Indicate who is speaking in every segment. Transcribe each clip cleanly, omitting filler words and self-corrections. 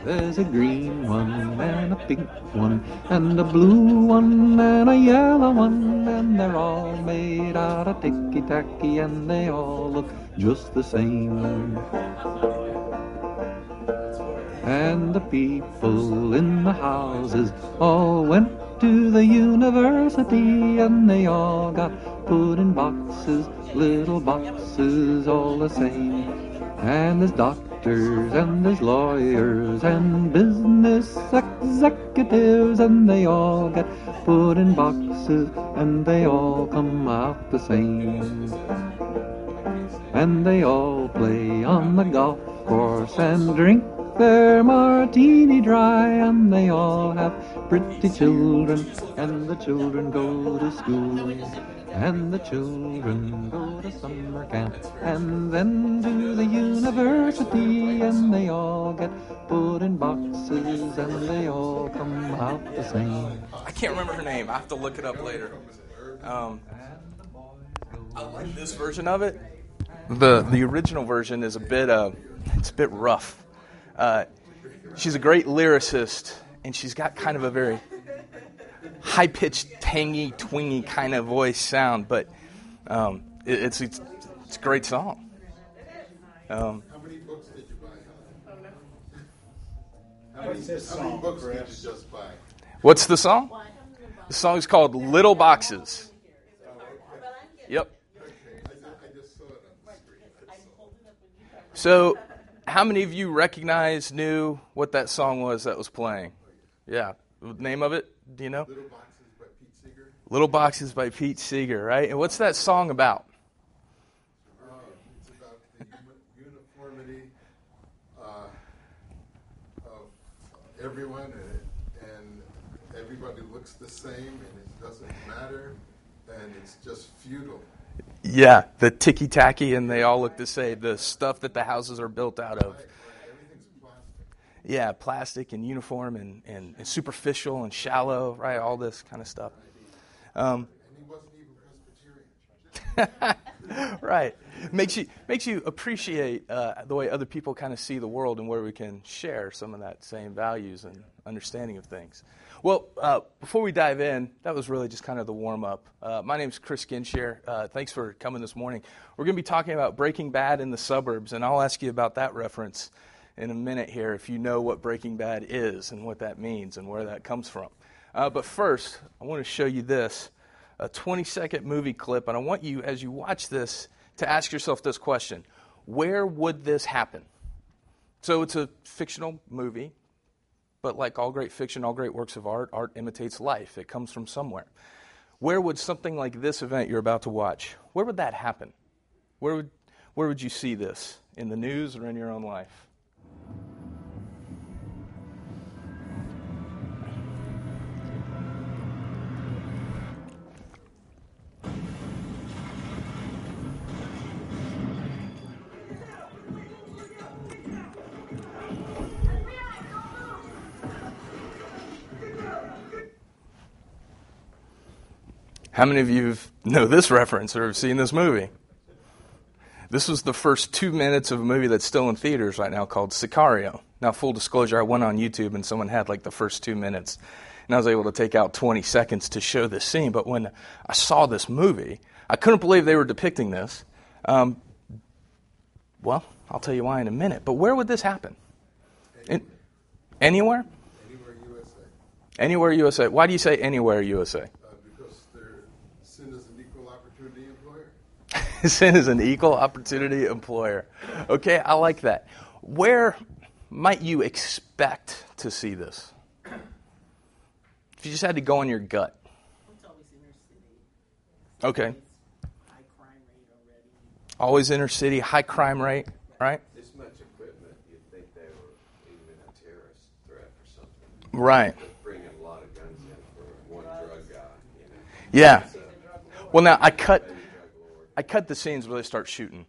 Speaker 1: There's a green one and a pink one and a blue one and a yellow one, and they're all made out of ticky-tacky and they all look just the same. And the people in the houses all went to the university, and they all got put in boxes, little boxes all the same. And there's doctors and there's lawyers and business executives, and they all get put in boxes and they all come out the same. And they all play on the golf course and drink their martini dry, and they all have pretty children, and the children go to school, and the children go to summer camp, and then to the university, and they all get put in boxes, and they all come out the same.
Speaker 2: I can't remember her name. I have to look it up later. I like this version of it. The original version is a bit rough. She's a great lyricist, and she's got kind of a very high-pitched, tangy, twingy kind of voice sound, but it's a great song.
Speaker 3: How many books did you buy? How many books did you just buy?
Speaker 2: What's the song? The song is called Little Boxes. Yep.
Speaker 3: I just saw it on the screen.
Speaker 2: So, how many of you knew what that song was that was playing? Yeah. The name of it? Do you know?
Speaker 3: Little Boxes by Pete Seeger.
Speaker 2: Little Boxes by Pete Seeger, right? And what's that song about?
Speaker 3: It's about the uniformity of everyone, and everybody looks the same, and it doesn't matter, and it's just futile.
Speaker 2: Yeah, the ticky-tacky, and they all look the same. The stuff that the houses are built out of.
Speaker 3: Everything's plastic.
Speaker 2: Yeah, plastic and uniform and superficial and shallow, right? All this kind of stuff.
Speaker 3: And he wasn't even Presbyterian.
Speaker 2: Right. Makes you appreciate the way other people kind of see the world, and where we can share some of that same values and understanding of things. Well, before we dive in, that was really just kind of the warm-up. My name's Chris Ginshare. Thanks for coming this morning. We're going to be talking about Breaking Bad in the suburbs, and I'll ask you about that reference in a minute here, if you know what Breaking Bad is and what that means and where that comes from. But first, I want to show you this, a 20-second movie clip, and I want you, as you watch this, to ask yourself this question: where would this happen? So it's a fictional movie, but like all great fiction, all great works of art, art imitates life. It comes from somewhere. Where would something like this event you're about to watch, where would that happen? Where would you see this? In the news or in your own life? How many of you know this reference or have seen this movie? This was the first 2 minutes of a movie that's still in theaters right now called Sicario. Now, full disclosure, I went on YouTube and someone had like the first 2 minutes, and I was able to take out 20 seconds to show this scene. But when I saw this movie, I couldn't believe they were depicting this. Well, I'll tell you why in a minute. But where would this happen? Anywhere?
Speaker 3: Anywhere USA.
Speaker 2: Anywhere USA. Why do you say anywhere USA?
Speaker 3: Sin is an equal opportunity employer.
Speaker 2: Sin is an equal opportunity employer. Okay, I like that. Where might you expect to see this? If you just had to go on your gut.
Speaker 4: It's always inner city.
Speaker 2: Okay.
Speaker 4: High crime rate already.
Speaker 2: Always inner city, high crime rate, right?
Speaker 5: This much equipment, you'd think they were even a terrorist threat or something.
Speaker 2: Right.
Speaker 5: Bringing a lot of guns in for one drug guy.
Speaker 2: Yeah. Well, now I cut the scenes where they start shooting.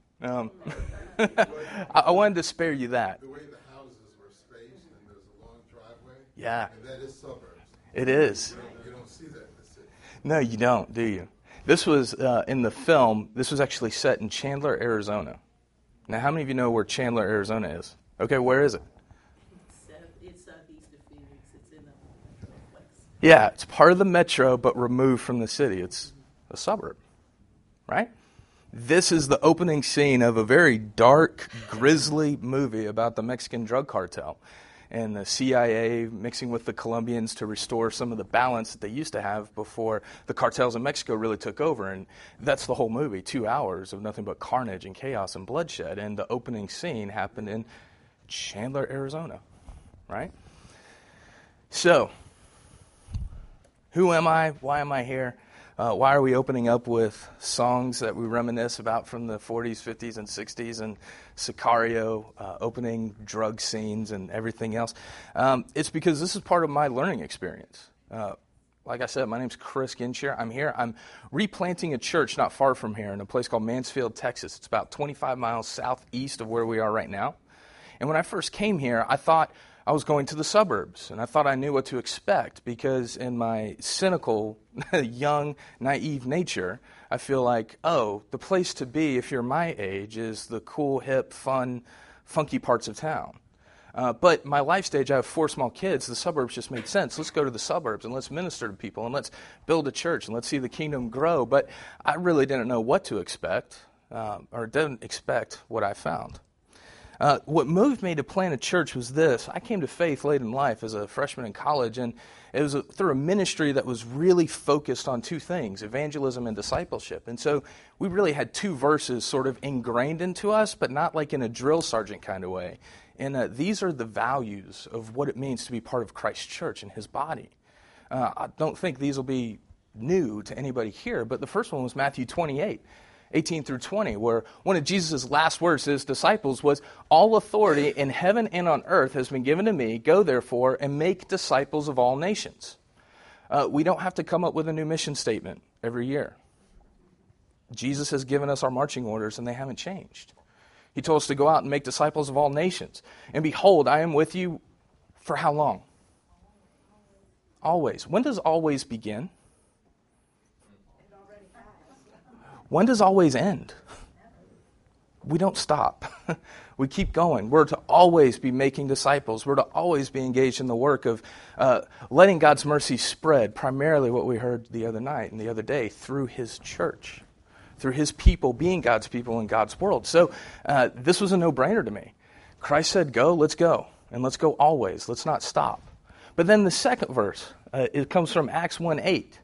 Speaker 2: I wanted to spare you that.
Speaker 3: The way the houses were spaced and there's a long driveway.
Speaker 2: Yeah.
Speaker 3: And that is suburbs.
Speaker 2: It is.
Speaker 3: You don't see that in the city.
Speaker 2: No, you don't, do you? This was, in the film, this was actually set in Chandler, Arizona. Now, how many of you know where Chandler, Arizona is? Okay, where is it?
Speaker 4: It's southeast of Phoenix. It's in the metroplex.
Speaker 2: Yeah, it's part of the metro, but removed from the city. It's a suburb, right? This is the opening scene of a very dark, grisly movie about the Mexican drug cartel and the CIA mixing with the Colombians to restore some of the balance that they used to have before the cartels in Mexico really took over. And that's the whole movie, 2 hours of nothing but carnage and chaos and bloodshed. And the opening scene happened in Chandler, Arizona, right? So, who am I? Why am I here? Why are we opening up with songs that we reminisce about from the 40s, 50s, and 60s, and Sicario, opening drug scenes and everything else? It's because this is part of my learning experience. Like I said, my name's Chris Ginshire. I'm here. I'm replanting a church not far from here in a place called Mansfield, Texas. It's about 25 miles southeast of where we are right now. And when I first came here, I thought I was going to the suburbs, and I thought I knew what to expect because in my cynical, young, naive nature, I feel like, oh, the place to be if you're my age is the cool, hip, fun, funky parts of town. But my life stage, I have 4 small kids. The suburbs just made sense. Let's go to the suburbs and let's minister to people and let's build a church and let's see the kingdom grow. But I really didn't know what to expect or didn't expect what I found. What moved me to plant a church was this. I came to faith late in life as a freshman in college, and it was through a ministry that was really focused on 2 things, evangelism and discipleship. And so we really had 2 verses sort of ingrained into us, but not like in a drill sergeant kind of way. And these are the values of what it means to be part of Christ's church and his body. I don't think these will be new to anybody here, but the first one was Matthew 28. 18 through 20, where one of Jesus' last words to his disciples was, "All authority in heaven and on earth has been given to me. Go therefore and make disciples of all nations." We don't have to come up with a new mission statement every year. Jesus has given us our marching orders, and they haven't changed. He told us to go out and make disciples of all nations. And behold, I am with you for how long? Always. When does always begin? When does always end? We don't stop. We keep going. We're to always be making disciples. We're to always be engaged in the work of letting God's mercy spread, primarily what we heard the other night and the other day, through his church, through his people being God's people in God's world. So this was a no-brainer to me. Christ said, go, let's go. And let's go always. Let's not stop. But then the second verse, it comes from Acts 1:8.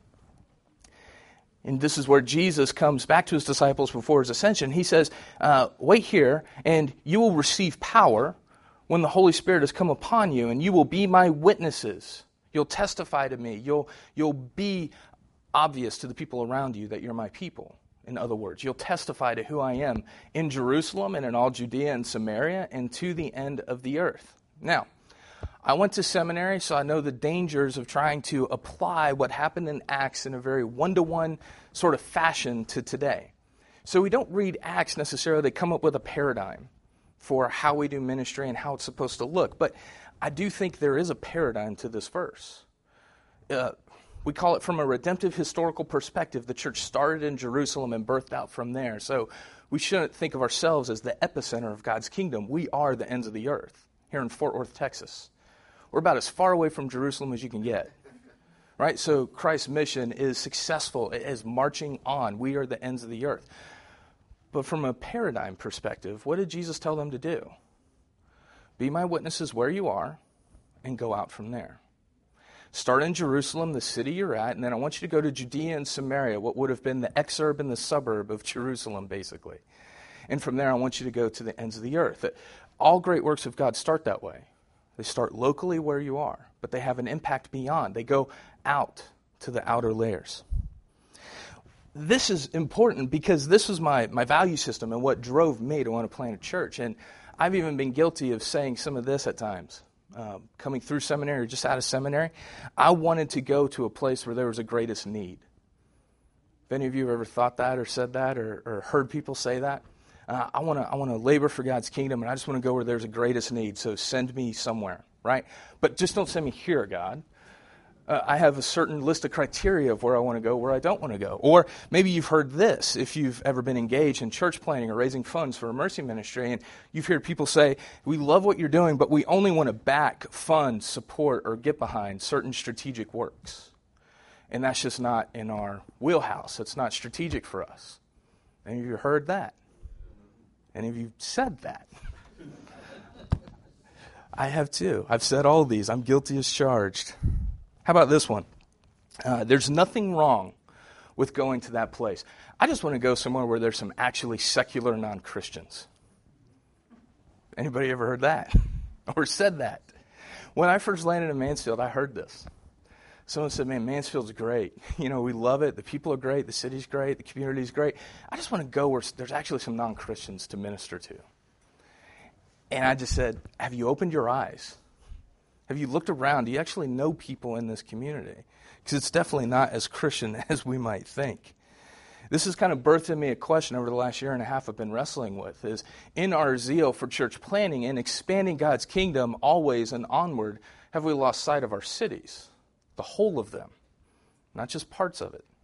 Speaker 2: And this is where Jesus comes back to his disciples before his ascension. He says, wait here, and you will receive power when the Holy Spirit has come upon you, and you will be my witnesses. You'll testify to me. You'll be obvious to the people around you that you're my people. In other words, you'll testify to who I am in Jerusalem and in all Judea and Samaria and to the end of the earth. Now, I went to seminary, so I know the dangers of trying to apply what happened in Acts in a very one-to-one sort of fashion to today. So we don't read Acts necessarily to come up with a paradigm for how we do ministry and how it's supposed to look. But I do think there is a paradigm to this verse. We call it from a redemptive historical perspective. The church started in Jerusalem and birthed out from there. So we shouldn't think of ourselves as the epicenter of God's kingdom. We are the ends of the earth here in Fort Worth, Texas. We're about as far away from Jerusalem as you can get, right? So Christ's mission is successful. It is marching on. We are the ends of the earth. But from a paradigm perspective, what did Jesus tell them to do? Be my witnesses where you are and go out from there. Start in Jerusalem, the city you're at, and then I want you to go to Judea and Samaria, what would have been the exurb and the suburb of Jerusalem, basically. And from there, I want you to go to the ends of the earth. All great works of God start that way. They start locally where you are, but they have an impact beyond. They go out to the outer layers. This is important because this was my value system and what drove me to want to plant a church. And I've even been guilty of saying some of this at times. Coming through seminary, just out of seminary, I wanted to go to a place where there was a greatest need. If any of you have ever thought that or said that or heard people say that, I want to labor for God's kingdom, and I just want to go where there's a greatest need, so send me somewhere, right? But just don't send me here, God. I have a certain list of criteria of where I want to go, where I don't want to go. Or maybe you've heard this if you've ever been engaged in church planning or raising funds for a mercy ministry, and you've heard people say, we love what you're doing, but we only want to back, fund, support, or get behind certain strategic works. And that's just not in our wheelhouse. It's not strategic for us. Any of you heard that? Any of you said that? I have too. I've said all these. I'm guilty as charged. How about this one? There's nothing wrong with going to that place. I just want to go somewhere where there's some actually secular non-Christians. Anybody ever heard that? Or said that? When I first landed in Mansfield, I heard this. Someone said, man, Mansfield's great. You know, we love it. The people are great. The city's great. The community's great. I just want to go where there's actually some non-Christians to minister to. And I just said, have you opened your eyes? Have you looked around? Do you actually know people in this community? Because it's definitely not as Christian as we might think. This has kind of birthed in me a question over the last year and a half I've been wrestling with, is in our zeal for church planning and expanding God's kingdom always and onward, have we lost sight of our cities? The whole of them, not just parts of it.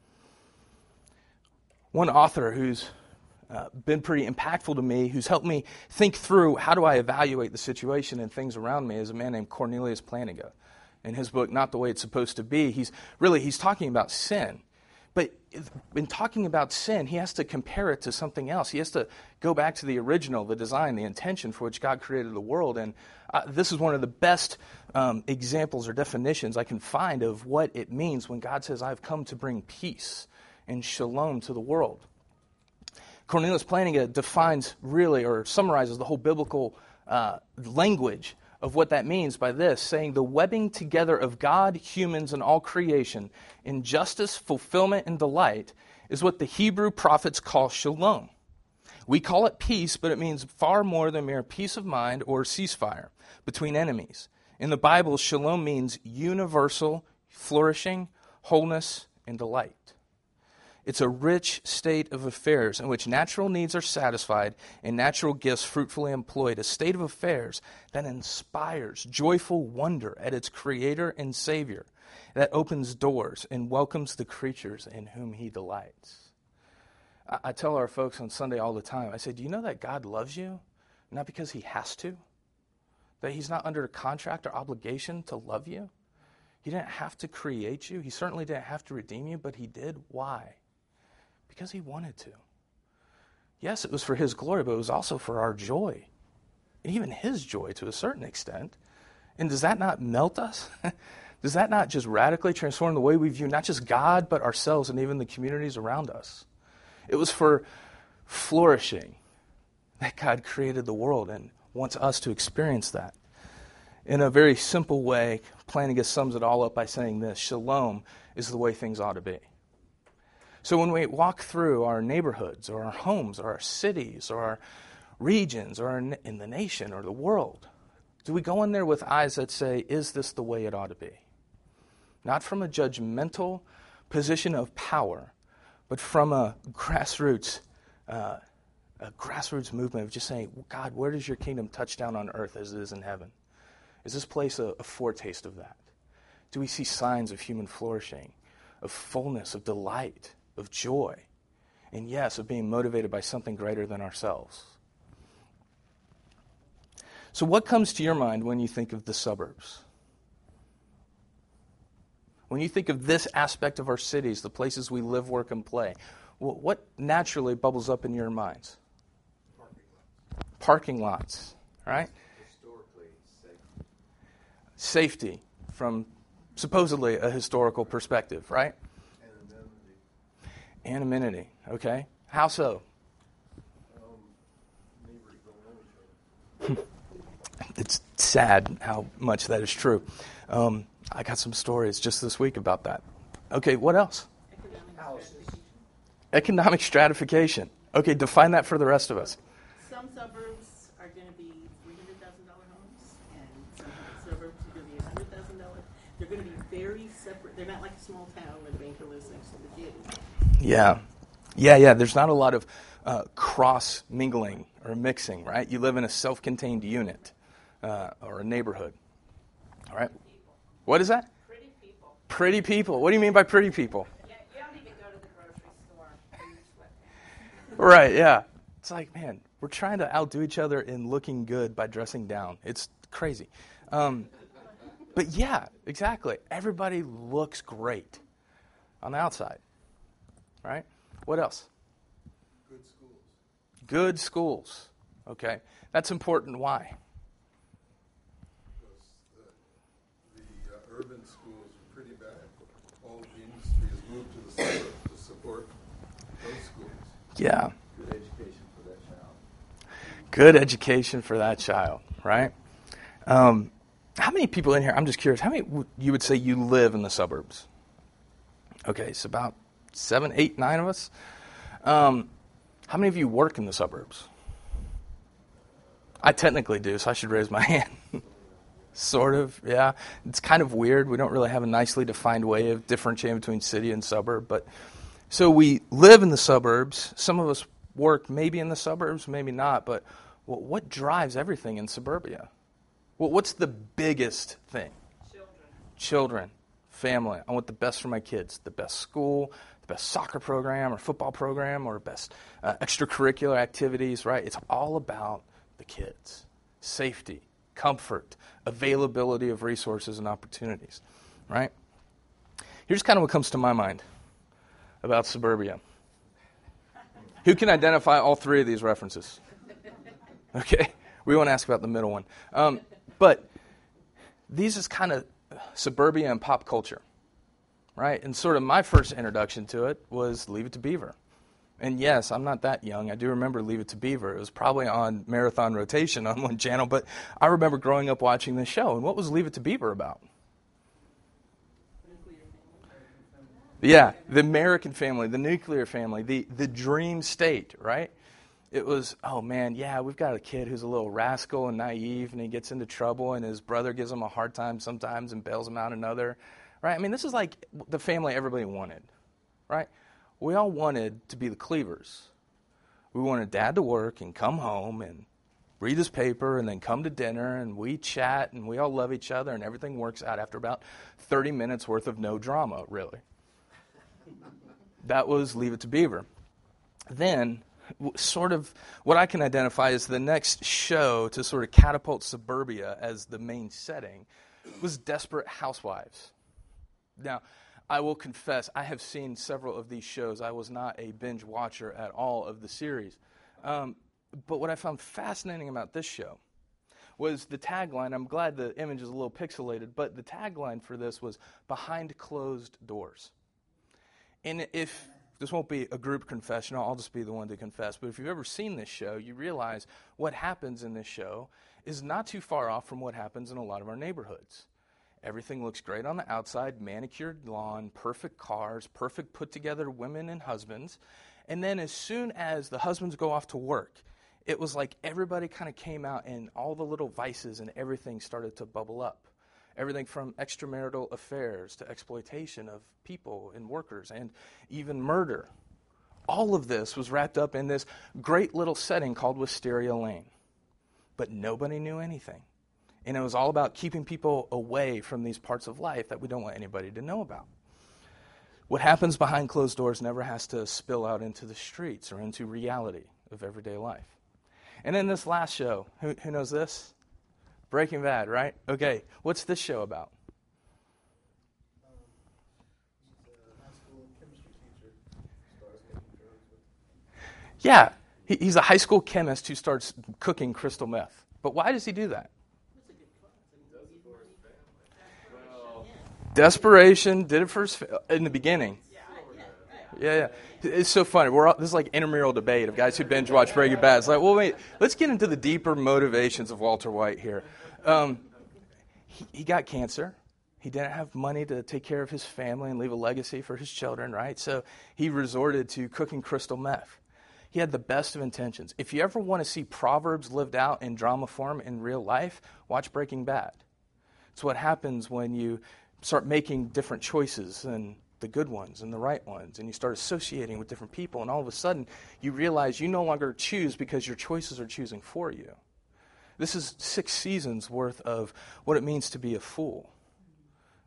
Speaker 2: One author who's been pretty impactful to me, who's helped me think through how do I evaluate the situation and things around me, is a man named Cornelius Plantinga. In his book, Not the Way It's Supposed to Be, he's talking about sin. But in talking about sin, he has to compare it to something else. He has to go back to the original, the design, the intention for which God created the world. And this is one of the best examples or definitions I can find of what it means when God says, I've come to bring peace and shalom to the world. Cornelius Plantinga defines really, or summarizes the whole biblical language of what that means by this, saying the webbing together of God, humans, and all creation in justice, fulfillment, and delight is what the Hebrew prophets call shalom. We call it peace, but it means far more than mere peace of mind or ceasefire between enemies. In the Bible, shalom means universal, flourishing, wholeness, and delight. It's a rich state of affairs in which natural needs are satisfied and natural gifts fruitfully employed, a state of affairs that inspires joyful wonder at its Creator and Savior, that opens doors and welcomes the creatures in whom He delights. I tell our folks on Sunday all the time, I say, do you know that God loves you? Not because He has to, that He's not under a contract or obligation to love you. He didn't have to create you. He certainly didn't have to redeem you, but He did. Why? Because He wanted to. Yes, it was for His glory, but it was also for our joy. And even His joy to a certain extent. And does that not melt us? Does that not just radically transform the way we view not just God, but ourselves and even the communities around us? It was for flourishing that God created the world and wants us to experience that. In a very simple way, Plantinga sums it all up by saying this: shalom is the way things ought to be. So when we walk through our neighborhoods or our homes or our cities or our regions or in the nation or the world, do we go in there with eyes that say, is this the way it ought to be? Not from a judgmental position of power, but from a grassroots movement of just saying, God, where does your kingdom touch down on earth as it is in heaven? Is this place a foretaste of that? Do we see signs of human flourishing, of fullness, of delight, of joy, and yes, of being motivated by something greater than ourselves? So what comes to your mind when you think of the suburbs? When you think of this aspect of our cities, the places we live, work, and play, what naturally bubbles up in your minds? Parking lots, right?
Speaker 5: Historically,
Speaker 2: Safety from supposedly a historical perspective, right? Anonymity, okay. How so?
Speaker 3: Neighbors don't know each other.
Speaker 2: It's sad how much that is true. I got some stories just this week about that. Okay, what else? Economic stratification. Okay, define that for the rest of us.
Speaker 4: Some suburbs are going to be $300,000 homes, and some suburbs are going to be $100,000. They're going to be very separate. They're not like a small town where the banker lives next to the kid.
Speaker 2: Yeah. There's not a lot of cross-mingling or mixing, right? You live in a self-contained unit or a neighborhood, all right? What is that?
Speaker 4: Pretty people.
Speaker 2: Pretty people. What do you mean by pretty people?
Speaker 6: Yeah, you don't even go to the grocery store in your sweatpants.
Speaker 2: Right, yeah. It's like, man, we're trying to outdo each other in looking good by dressing down. It's crazy. But yeah, exactly. Everybody looks great on the outside, right? What else?
Speaker 3: Good schools.
Speaker 2: Good schools. Okay. That's important. Why?
Speaker 3: Because the urban schools are pretty bad. All of the industry has moved to the suburbs to support those schools.
Speaker 2: Yeah.
Speaker 5: Good education for that child.
Speaker 2: Good education for that child, right? How many people in here, I'm just curious, how many you would say you live in the suburbs? Okay, it's about 7, 8, 9 of us. How many of you work in the suburbs? I technically do, so I should raise my hand. Sort of, yeah. It's kind of weird. We don't really have a nicely defined way of differentiating between city and suburb. But so we live in the suburbs. Some of us work maybe in the suburbs, maybe not. But what drives everything in suburbia? Well, what's the biggest thing? Children, family. I want the best for my kids. The best school, the best soccer program or football program or best extracurricular activities, right? It's all about the kids. Safety, comfort, availability of resources and opportunities, right? Here's kind of what comes to my mind about suburbia. Who can identify all three of these references? Okay, we won't ask about the middle one. But these is kind of suburbia and pop culture, right? And sort of my first introduction to it was Leave It to Beaver. And yes, I'm not that young. I do remember Leave It to Beaver. It was probably on marathon rotation on one channel, but I remember growing up watching this show. And what was Leave It to Beaver about? Yeah, the American family, the nuclear family, the dream state, right? It was, oh man, yeah, we've got a kid who's a little rascal and naive, and he gets into trouble, and his brother gives him a hard time sometimes and bails him out another, right? I mean, this is like the family everybody wanted, right? We all wanted to be the Cleavers. We wanted Dad to work and come home and read his paper and then come to dinner, and we chat, and we all love each other, and everything works out after about 30 minutes worth of no drama, really. That was Leave It to Beaver. Then, sort of what I can identify as the next show to sort of catapult suburbia as the main setting was Desperate Housewives. Now, I will confess, I have seen several of these shows. I was not a binge watcher at all of the series. But what I found fascinating about this show was the tagline. I'm glad the image is a little pixelated, but the tagline for this was Behind Closed Doors. And if this won't be a group confessional, I'll just be the one to confess, but if you've ever seen this show, you realize what happens in this show is not too far off from what happens in a lot of our neighborhoods. Everything looks great on the outside, manicured lawn, perfect cars, perfect put-together women and husbands. And then as soon as the husbands go off to work, it was like everybody kind of came out and all the little vices and everything started to bubble up. Everything from extramarital affairs to exploitation of people and workers and even murder. All of this was wrapped up in this great little setting called Wisteria Lane. But nobody knew anything. And it was all about keeping people away from these parts of life that we don't want anybody to know about. What happens behind closed doors never has to spill out into the streets or into reality of everyday life. And then this last show, who knows this? Breaking Bad, right? Okay, what's this show about? Yeah, he's a high school chemist who starts cooking crystal meth. But why does he do that? Desperation, did it for his in the beginning. Yeah. It's so funny. This is like intramural debate of guys who binge watch Breaking Bad. It's like, well, wait, let's get into the deeper motivations of Walter White here. He got cancer. He didn't have money to take care of his family and leave a legacy for his children, right? So he resorted to cooking crystal meth. He had the best of intentions. If you ever want to see Proverbs lived out in drama form in real life, watch Breaking Bad. It's what happens when you start making different choices and the good ones and the right ones, and you start associating with different people, and all of a sudden you realize you no longer choose because your choices are choosing for you. This is 6 seasons worth of what it means to be a fool.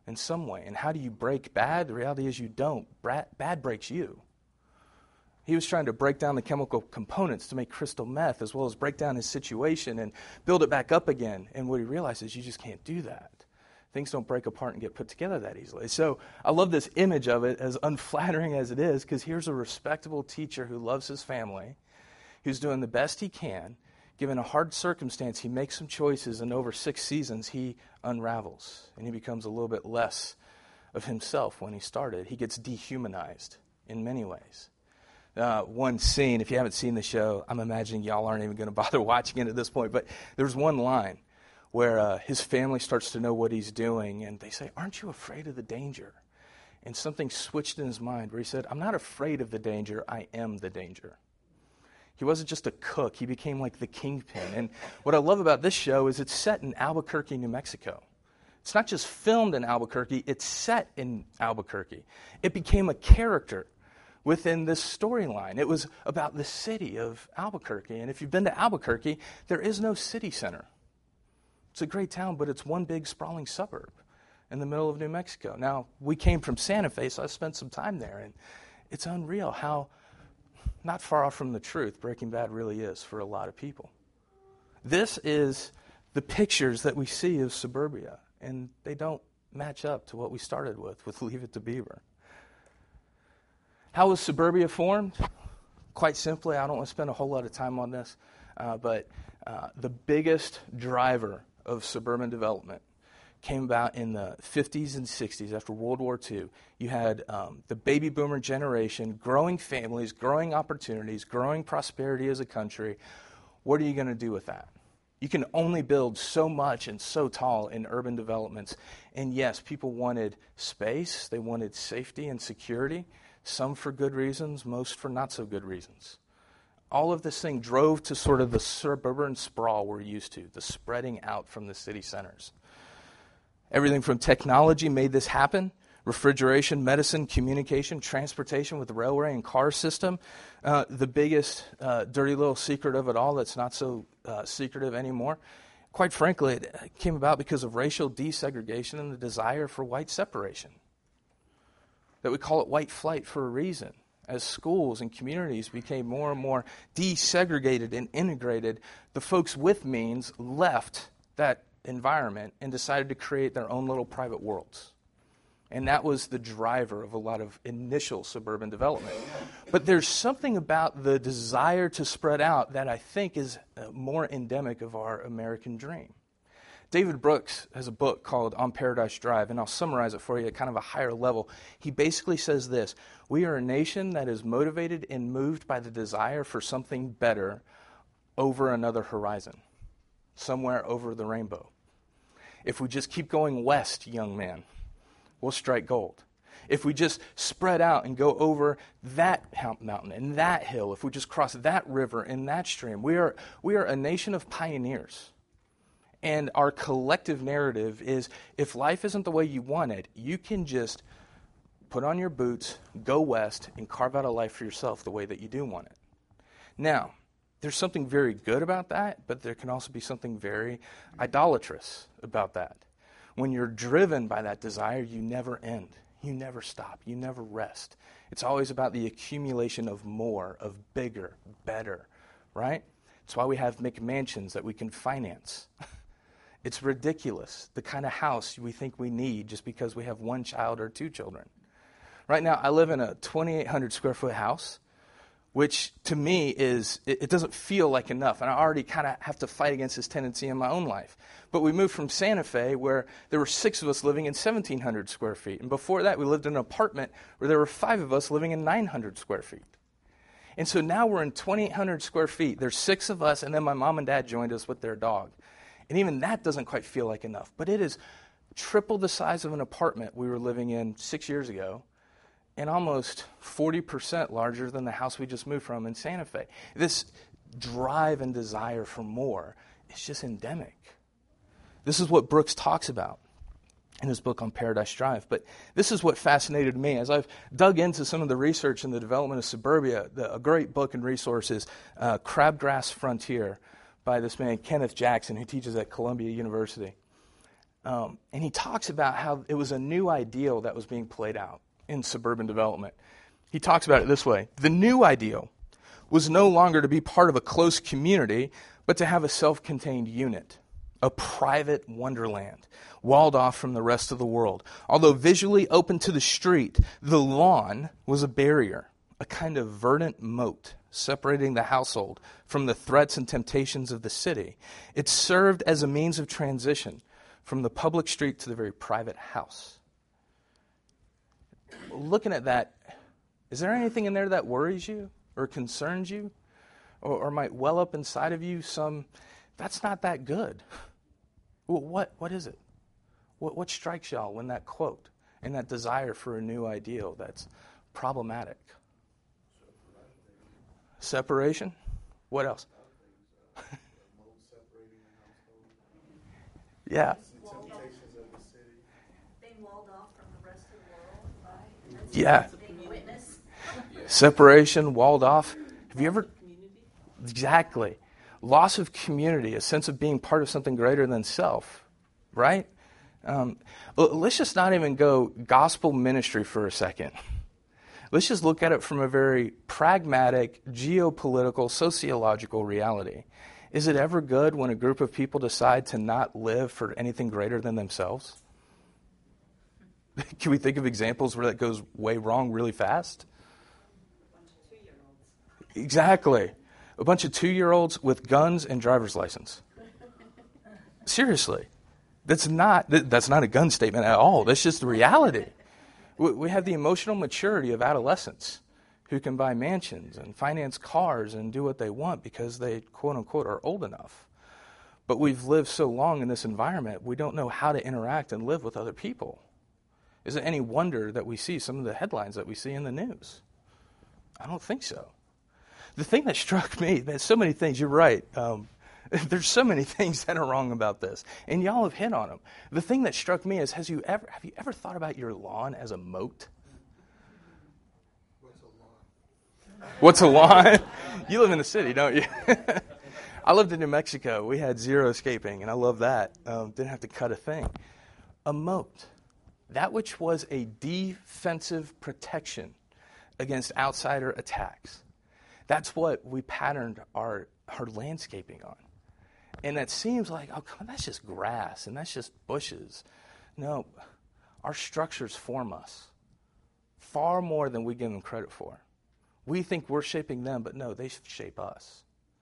Speaker 2: in some way. And how do you break bad? The reality is you don't. Bad breaks you. He was trying to break down the chemical components to make crystal meth, as well as break down his situation and build it back up again. And what he realized is you just can't do that. Things don't break apart and get put together that easily. So I love this image of it, as unflattering as it is, because here's a respectable teacher who loves his family, who's doing the best he can. Given a hard circumstance, he makes some choices, and over 6 seasons, he unravels. And he becomes a little bit less of himself when he started. He gets dehumanized in many ways. One scene, if you haven't seen the show, I'm imagining y'all aren't even going to bother watching it at this point, but there's one line where his family starts to know what he's doing, and they say, "Aren't you afraid of the danger?" And something switched in his mind where he said, "I'm not afraid of the danger, I am the danger." He wasn't just a cook, he became like the kingpin. And what I love about this show is it's set in Albuquerque, New Mexico. It's not just filmed in Albuquerque, it's set in Albuquerque. It became a character within this storyline. It was about the city of Albuquerque. And if you've been to Albuquerque, there is no city center. It's a great town, but it's one big sprawling suburb in the middle of New Mexico. Now, we came from Santa Fe, so I spent some time there, and it's unreal how not far off from the truth Breaking Bad really is for a lot of people. This is the pictures that we see of suburbia, and they don't match up to what we started with Leave It to Beaver. How was suburbia formed? Quite simply, I don't want to spend a whole lot of time on this, but the biggest driver of suburban development came about in the 50s and 60s after World War II. You had the baby boomer generation, growing families, growing opportunities, growing prosperity as a country. What are you going to do with that? You can only build so much and so tall in urban developments. And yes, people wanted space, they wanted safety and security, some for good reasons, most for not so good reasons. All of this thing drove to sort of the suburban sprawl we're used to, the spreading out from the city centers. Everything from technology made this happen. Refrigeration, medicine, communication, transportation with the railway and car system. The biggest dirty little secret of it all that's not so secretive anymore, quite frankly, it came about because of racial desegregation and the desire for white separation. That we call it white flight for a reason. As schools and communities became more and more desegregated and integrated, the folks with means left that environment and decided to create their own little private worlds. And that was the driver of a lot of initial suburban development. But there's something about the desire to spread out that I think is more endemic of our American dream. David Brooks has a book called On Paradise Drive, and I'll summarize it for you at kind of a higher level. He basically says this: we are a nation that is motivated and moved by the desire for something better over another horizon, somewhere over the rainbow. If we just keep going west, young man, we'll strike gold. If we just spread out and go over that mountain and that hill, if we just cross that river and that stream, we are a nation of pioneers. And our collective narrative is, if life isn't the way you want it, you can just put on your boots, go west, and carve out a life for yourself the way that you do want it. Now, there's something very good about that, but there can also be something very idolatrous about that. When you're driven by that desire, you never end. You never stop. You never rest. It's always about the accumulation of more, of bigger, better, right? It's why we have McMansions that we can finance. It's ridiculous, the kind of house we think we need just because we have one child or two children. Right now, I live in a 2,800 square foot house, which to me is, it doesn't feel like enough. And I already kind of have to fight against this tendency in my own life. But we moved from Santa Fe, where there were 6 of us living in 1,700 square feet. And before that, we lived in an apartment where there were 5 of us living in 900 square feet. And so now we're in 2,800 square feet. There's 6 of us, and then my mom and dad joined us with their dog. And even that doesn't quite feel like enough. But it is triple the size of an apartment we were living in 6 years ago, and almost 40% larger than the house we just moved from in Santa Fe. This drive and desire for more is just endemic. This is what Brooks talks about in his book on Paradise Drive. But this is what fascinated me. As I've dug into some of the research and the development of suburbia, a great book and resource is Crabgrass Frontier by this man, Kenneth Jackson, who teaches at Columbia University. And he talks about how it was a new ideal that was being played out in suburban development. He talks about it this way. The new ideal was no longer to be part of a close community, but to have a self-contained unit, a private wonderland, walled off from the rest of the world. Although visually open to the street, the lawn was a barrier, a kind of verdant moat separating the household from the threats and temptations of the city. It served as a means of transition from the public street to the very private house. Looking at that, is there anything in there that worries you or concerns you or might well up inside of you that's not that good? What is it? What strikes y'all when that quote and that desire for a new ideal that's problematic? Separation? What else? Yeah.
Speaker 6: Being walled off from the rest of the world, right? That's
Speaker 2: Yeah.
Speaker 6: being a witness.
Speaker 2: Separation, walled off. Have you ever... Exactly. Loss of community, a sense of being part of something greater than self, right? Let's just not even go gospel ministry for a second. Let's just look at it from a very pragmatic, geopolitical, sociological reality. Is it ever good when a group of people decide to not live for anything greater than themselves? Can we think of examples where that goes way wrong really fast? Exactly. A bunch of 2-year-olds with guns and driver's license. Seriously. That's not a gun statement at all. That's just the reality. We have the emotional maturity of adolescents who can buy mansions and finance cars and do what they want because they, quote unquote, are old enough. But we've lived so long in this environment, we don't know how to interact and live with other people. Is it any wonder that we see some of the headlines that we see in the news? I don't think so. The thing that struck me, there's so many things, you're right. There's so many things that are wrong about this, and y'all have hit on them. The thing that struck me is, have you ever thought about your lawn as a moat? What's a lawn? You live in the city, don't you? I lived in New Mexico. We had zero escaping, and I love that. Didn't have to cut a thing. A moat, that which was a defensive protection against outsider attacks. That's what we patterned our landscaping on. And that seems like, oh, come on, that's just grass and that's just bushes. No, our structures form us far more than we give them credit for. We think we're shaping them, but no, they shape us.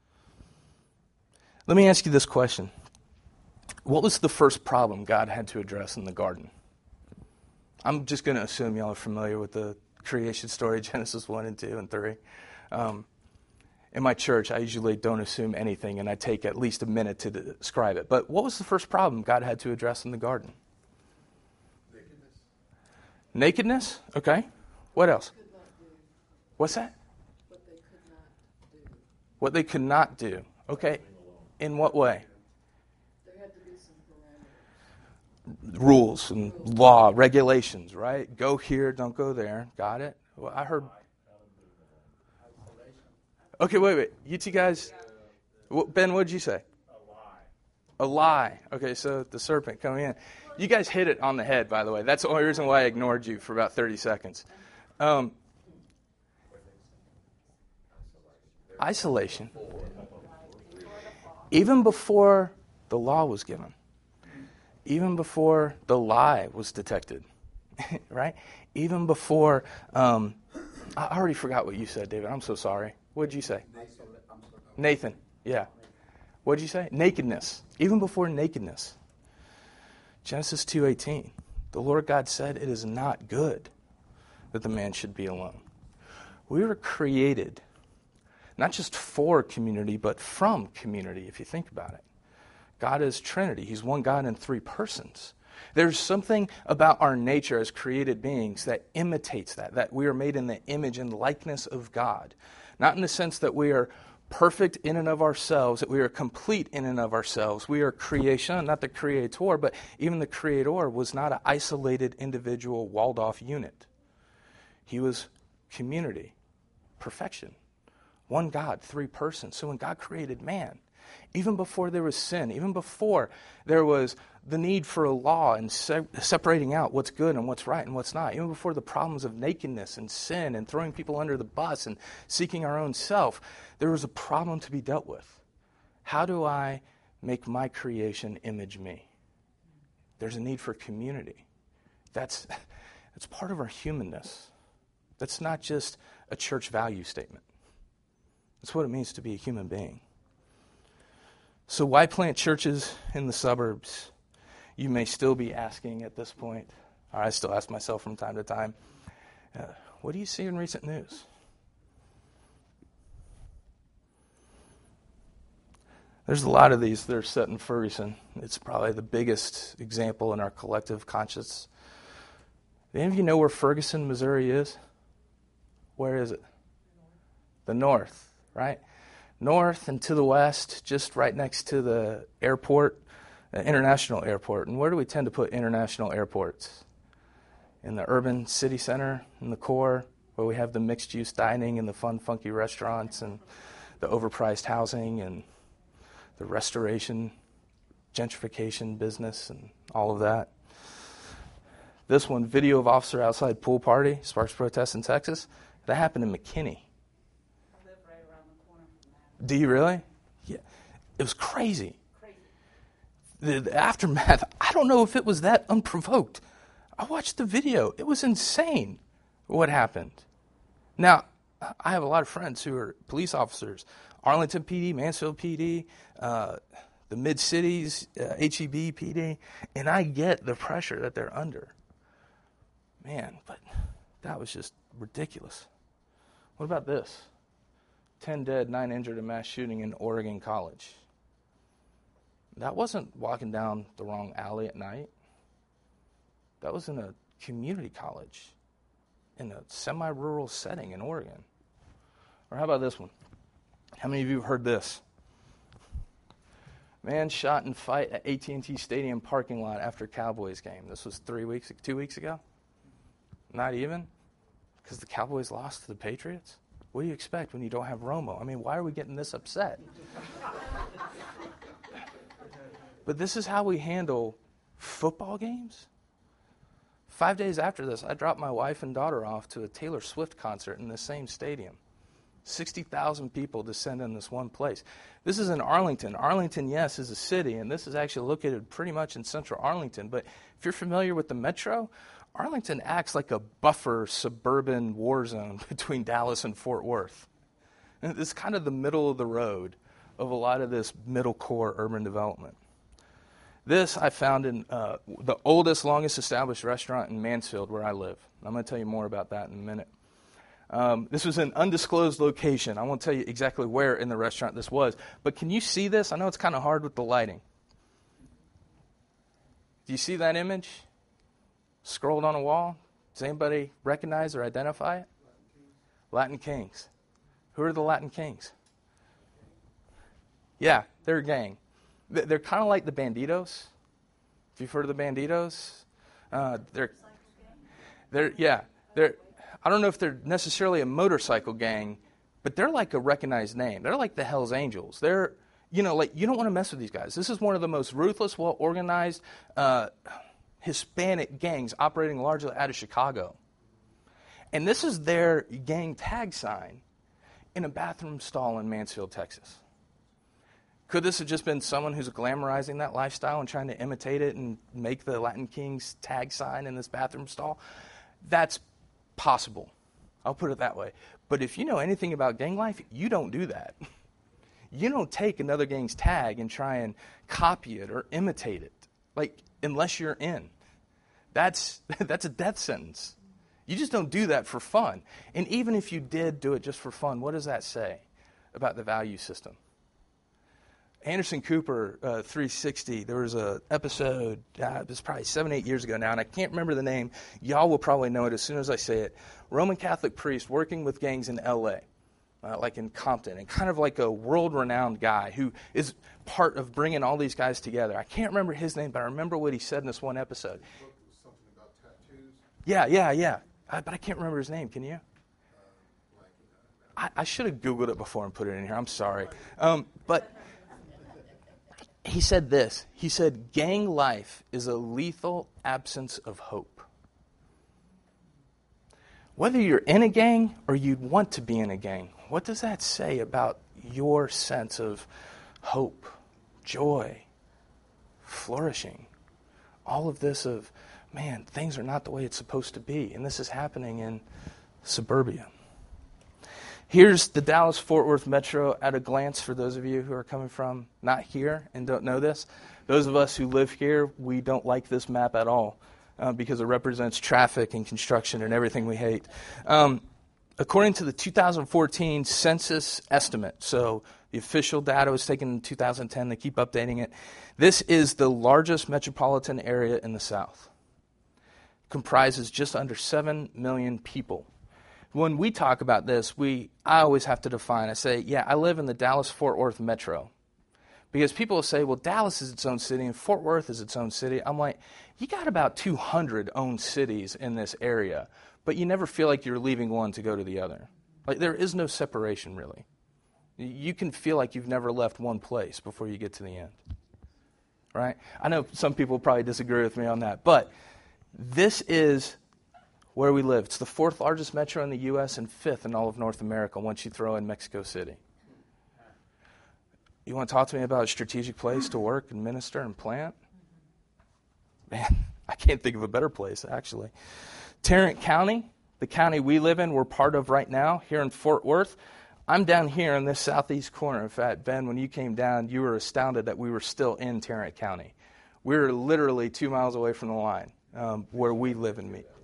Speaker 2: Let me ask you this question. What was the first problem God had to address in the garden? I'm just going to assume y'all are familiar with the creation story, Genesis 1 and 2 and 3. In my church, I usually don't assume anything, and I take at least a minute to describe it. But what was the first problem God had to address in the garden?
Speaker 3: Nakedness.
Speaker 2: Nakedness? Okay. What else? What's that?
Speaker 7: What they could not do.
Speaker 2: What they could not do. Okay. In what way?
Speaker 7: There had to be some parameters.
Speaker 2: Rules and law, regulations, right? Go here, don't go there. Got it? Well, I heard... Okay, wait. You two guys, Ben, what did you say? A lie. Okay, so the serpent coming in. You guys hit it on the head, by the way. That's the only reason why I ignored you for about 30 seconds. Isolation. Even before the law was given, even before the lie was detected, right? Even before, I already forgot what you said, David. I'm so sorry. What did you say? Nathan, yeah. What did you say? Nakedness. Even before nakedness. Genesis 2:18. The Lord God said, "It is not good that the man should be alone." We were created not just for community, but from community, if you think about it. God is Trinity. He's one God in 3 persons. There's something about our nature as created beings that imitates that we are made in the image and likeness of God. Not in the sense that we are perfect in and of ourselves, that we are complete in and of ourselves. We are creation, not the creator, but even the creator was not an isolated individual, walled-off unit. He was community, perfection. One God, 3 persons. So when God created man, Even before there was sin, even before there was the need for a law and separating out what's good and what's right and what's not, even before the problems of nakedness and sin and throwing people under the bus and seeking our own self, there was a problem to be dealt with. How do I make my creation image me? There's a need for community. That's part of our humanness. That's not just a church value statement. That's what it means to be a human being. So why plant churches in the suburbs? You may still be asking at this point, or I still ask myself from time to time, what do you see in recent news? There's a lot of these that are set in Ferguson. It's probably the biggest example in our collective conscience. Do any of you know where Ferguson, Missouri is? Where is it? The north, right? North and to the west, just right next to the airport, international airport. And where do we tend to put international airports? In the urban city center, in the core, where we have the mixed-use dining and the fun, funky restaurants and the overpriced housing and the restoration, gentrification business and all of that. This one, video of officer outside pool party, sparks protests in Texas. That happened in McKinney.
Speaker 6: I live right around the corner from that.
Speaker 2: Do you really? Yeah. It was crazy. The aftermath, I don't know if it was that unprovoked. I watched the video. It was insane what happened. Now, I have a lot of friends who are police officers. Arlington PD, Mansfield PD, the Mid-Cities, HEB PD, and I get the pressure that they're under. Man, but that was just ridiculous. What about this? 10 dead, 9 injured in mass shooting in Oregon College. That wasn't walking down the wrong alley at night. That was in a community college in a semi-rural setting in Oregon. Or how about this one? How many of you have heard this? Man shot in fight at AT&T Stadium parking lot after Cowboys game. This was 2 weeks ago? Not even? Because the Cowboys lost to the Patriots? What do you expect when you don't have Romo? I mean, why are we getting this upset? But this is how we handle football games? 5 days after this, I dropped my wife and daughter off to a Taylor Swift concert in the same stadium. 60,000 people descend in this one place. This is in Arlington. Arlington, yes, is a city, and this is actually located pretty much in central Arlington. But if you're familiar with the metro, Arlington acts like a buffer suburban war zone between Dallas and Fort Worth. And it's kind of the middle of the road of a lot of this middle core urban development. This I found in the oldest, longest established restaurant in Mansfield where I live. I'm going to tell you more about that in a minute. This was an undisclosed location. I won't tell you exactly where in the restaurant this was. But can you see this? I know it's kind of hard with the lighting. Do you see that image? Scrolled on a wall? Does anybody recognize or identify it? Latin Kings. Who are the Latin Kings? Yeah, they're a gang. They're kind of like the Banditos. If you've heard of the Banditos, they're I don't know if they're necessarily a motorcycle gang, but they're like a recognized name. They're like the Hells Angels. They're, you don't want to mess with these guys. This is one of the most ruthless, well-organized Hispanic gangs operating largely out of Chicago. And this is their gang tag sign in a bathroom stall in Mansfield, Texas. Could this have just been someone who's glamorizing that lifestyle and trying to imitate it and make the Latin Kings tag sign in this bathroom stall? That's possible. I'll put it that way. But if you know anything about gang life, you don't do that. You don't take another gang's tag and try and copy it or imitate it, unless you're in. That's a death sentence. You just don't do that for fun. And even if you did do it just for fun, what does that say about the value system? Anderson Cooper, 360, there was an episode, it was probably 7-8 years ago now, and I can't remember the name. Y'all will probably know it as soon as I say it. Roman Catholic priest working with gangs in L.A., like in Compton, and kind of like a world-renowned guy who is part of bringing all these guys together. I can't remember his name, but I remember what he said in this one episode.
Speaker 3: Something about tattoos?
Speaker 2: Yeah. But I can't remember his name. Can you? I should have Googled it before and put it in here. I'm sorry. But he said this. He said, gang life is a lethal absence of hope. Whether you're in a gang or you'd want to be in a gang, what does that say about your sense of hope, joy, flourishing? All of this of, man, things are not the way it's supposed to be. And this is happening in suburbia. Here's the Dallas-Fort Worth Metro at a glance for those of you who are coming from not here and don't know this. Those of us who live here, we don't like this map at all because it represents traffic and construction and everything we hate. According to the 2014 census estimate, so the official data was taken in 2010, they keep updating it. This is the largest metropolitan area in the South. Comprises just under 7 million people. When we talk about this, I always have to define. I say, yeah, I live in the Dallas-Fort Worth Metro. Because people will say, well, Dallas is its own city and Fort Worth is its own city. I'm like, you got about 200 owned cities in this area, but you never feel like you're leaving one to go to the other. Like, there is no separation, really. You can feel like you've never left one place before you get to the end. Right? I know some people probably disagree with me on that, but this is where we live. It's the 4th largest metro in the U.S. and 5th in all of North America once you throw in Mexico City. You want to talk to me about a strategic place to work and minister and plant? Man, I can't think of a better place, actually. Tarrant County, the county we live in, we're part of right now, here in Fort Worth. I'm down here in this southeast corner. In fact, Ben, when you came down, you were astounded that we were still in Tarrant County. We were literally 2 miles away from the line where we live and meet.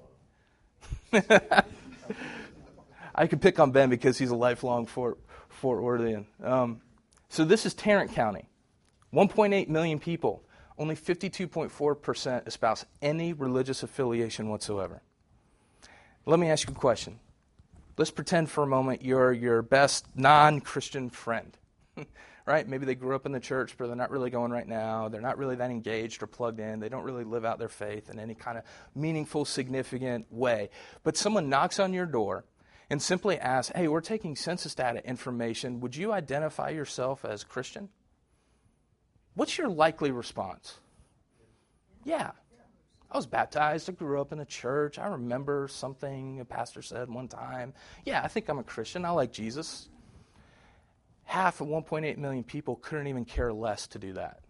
Speaker 2: I could pick on Ben because he's a lifelong Fort Worthian. So this is Tarrant County. 1.8 million people. Only 52.4% espouse any religious affiliation whatsoever. Let me ask you a question. Let's pretend for a moment you're your best non-Christian friend. Right? Maybe they grew up in the church, but they're not really going right now. They're not really that engaged or plugged in. They don't really live out their faith in any kind of meaningful, significant way. But someone knocks on your door and simply asks, hey, we're taking census data information. Would you identify yourself as Christian? What's your likely response? Yeah. I was baptized. I grew up in the church. I remember something a pastor said one time. Yeah, I think I'm a Christian. I like Jesus. Half of 1.8 million people couldn't even care less to do that.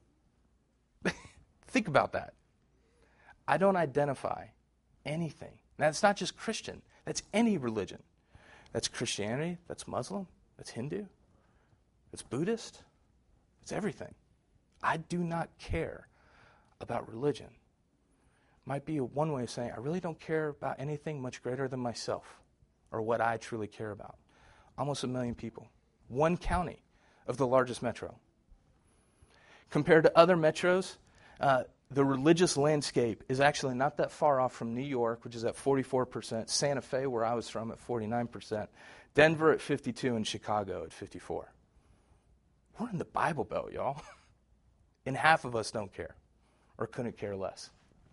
Speaker 2: Think about that. I don't identify anything. Now, it's not just Christian. That's any religion. That's Christianity. That's Muslim. That's Hindu. That's Buddhist. It's everything. I do not care about religion. Might be one way of saying I really don't care about anything much greater than myself or what I truly care about. Almost 1 million people. One county of the largest metro. Compared to other metros, the religious landscape is actually not that far off from New York, which is at 44%, Santa Fe, where I was from, at 49%, Denver at 52%, and Chicago at 54%. We're in the Bible Belt, y'all. And half of us don't care or couldn't care less.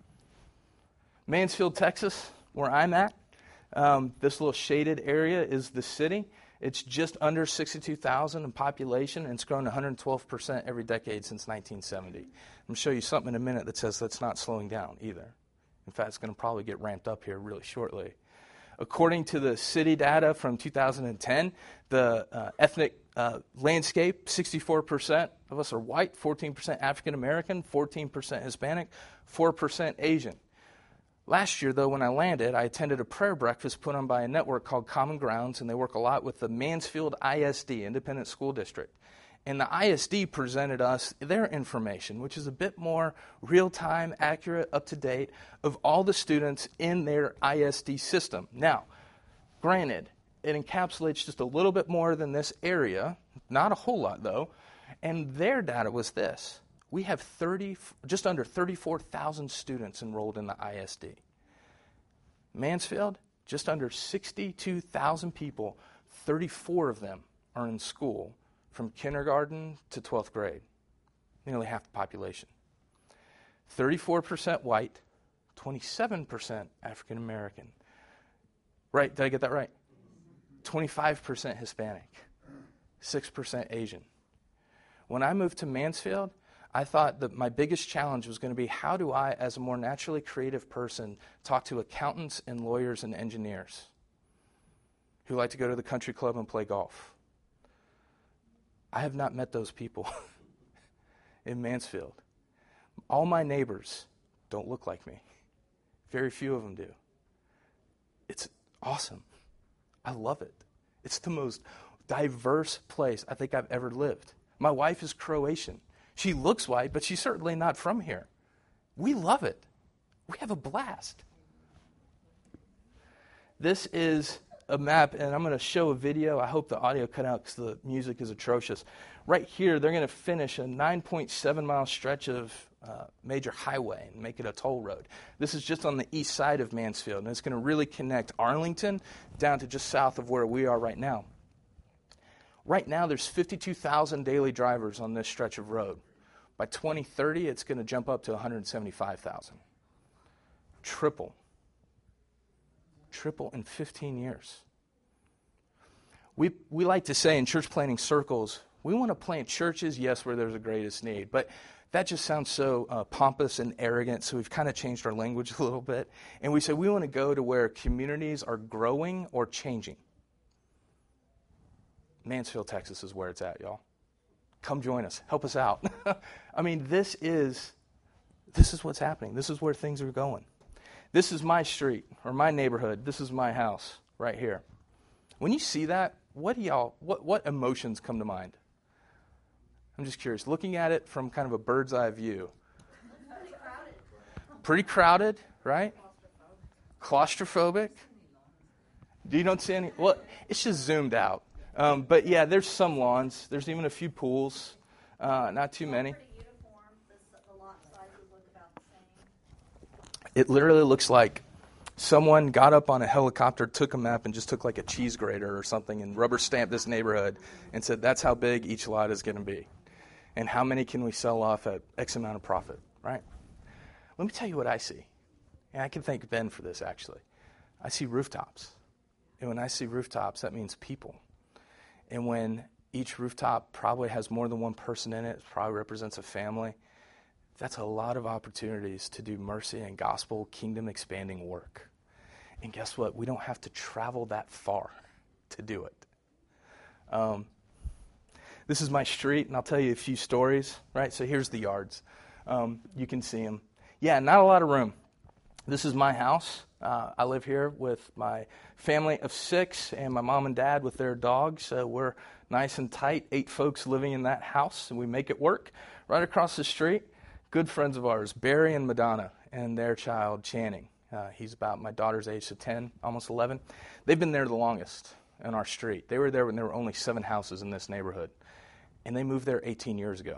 Speaker 2: Mansfield, Texas, where I'm at, this little shaded area is the city. It's just under 62,000 in population, and it's grown 112% every decade since 1970. I'm going to show you something in a minute that says that's not slowing down either. In fact, it's going to probably get ramped up here really shortly. According to the city data from 2010, the ethnic landscape, 64% of us are white, 14% African American, 14% Hispanic, 4% Asian. Last year, though, when I landed, I attended a prayer breakfast put on by a network called Common Grounds, and they work a lot with the Mansfield ISD, Independent School District. And the ISD presented us their information, which is a bit more real-time, accurate, up-to-date, of all the students in their ISD system. Now, granted, it encapsulates just a little bit more than this area, not a whole lot, though, and their data was this. We have just under 34,000 students enrolled in the ISD. Mansfield, just under 62,000 people, 34 of them are in school from kindergarten to 12th grade, nearly half the population. 34% white, 27% African American. Right, did I get that right? 25% Hispanic, 6% Asian. When I moved to Mansfield, I thought that my biggest challenge was going to be, how do I, as a more naturally creative person, talk to accountants and lawyers and engineers who like to go to the country club and play golf? I have not met those people in Mansfield. All my neighbors don't look like me. Very few of them do. It's awesome. I love it. It's the most diverse place I think I've ever lived. My wife is Croatian. She looks white, but she's certainly not from here. We love it. We have a blast. This is a map, and I'm going to show a video. I hope the audio cut out because the music is atrocious. Right here, they're going to finish a 9.7-mile stretch of major highway and make it a toll road. This is just on the east side of Mansfield, and it's going to really connect Arlington down to just south of where we are right now. Right now, there's 52,000 daily drivers on this stretch of road. By 2030, it's going to jump up to 175,000. Triple in 15 years. We like to say in church planting circles, we want to plant churches, yes, where there's the greatest need. But that just sounds so pompous and arrogant, so we've kind of changed our language a little bit. And we say we want to go to where communities are growing or changing. Mansfield, Texas is where it's at, y'all. Come join us. Help us out. I mean, this is what's happening. This is where things are going. This is my street or my neighborhood. This is my house right here. When you see that, what emotions come to mind? I'm just curious. Looking at it from kind of a bird's eye view. Pretty crowded, right? Claustrophobic. You don't see any. Well, it's just zoomed out. But yeah, there's some lawns. There's even a few pools. Not too many. It literally looks like someone got up on a helicopter, took a map, and just took like a cheese grater or something and rubber stamped this neighborhood and said, that's how big each lot is going to be. And how many can we sell off at X amount of profit, right? Let me tell you what I see. And I can thank Ben for this, actually. I see rooftops. And when I see rooftops, that means people. And when each rooftop probably has more than one person in it, it probably represents a family, that's a lot of opportunities to do mercy and gospel, kingdom expanding work. And guess what? We don't have to travel that far to do it. This is my street, and I'll tell you a few stories, right? So here's the yards. You can see them. Yeah, not a lot of room. This is my house. I live here with my family of 6 and my mom and dad with their dogs. So we're nice and tight, 8 folks living in that house, and we make it work. Right across the street, good friends of ours, Barry and Madonna, and their child, Channing. He's about my daughter's age, so 10, almost 11. They've been there the longest on our street. They were there when there were only 7 houses in this neighborhood, and they moved there 18 years ago.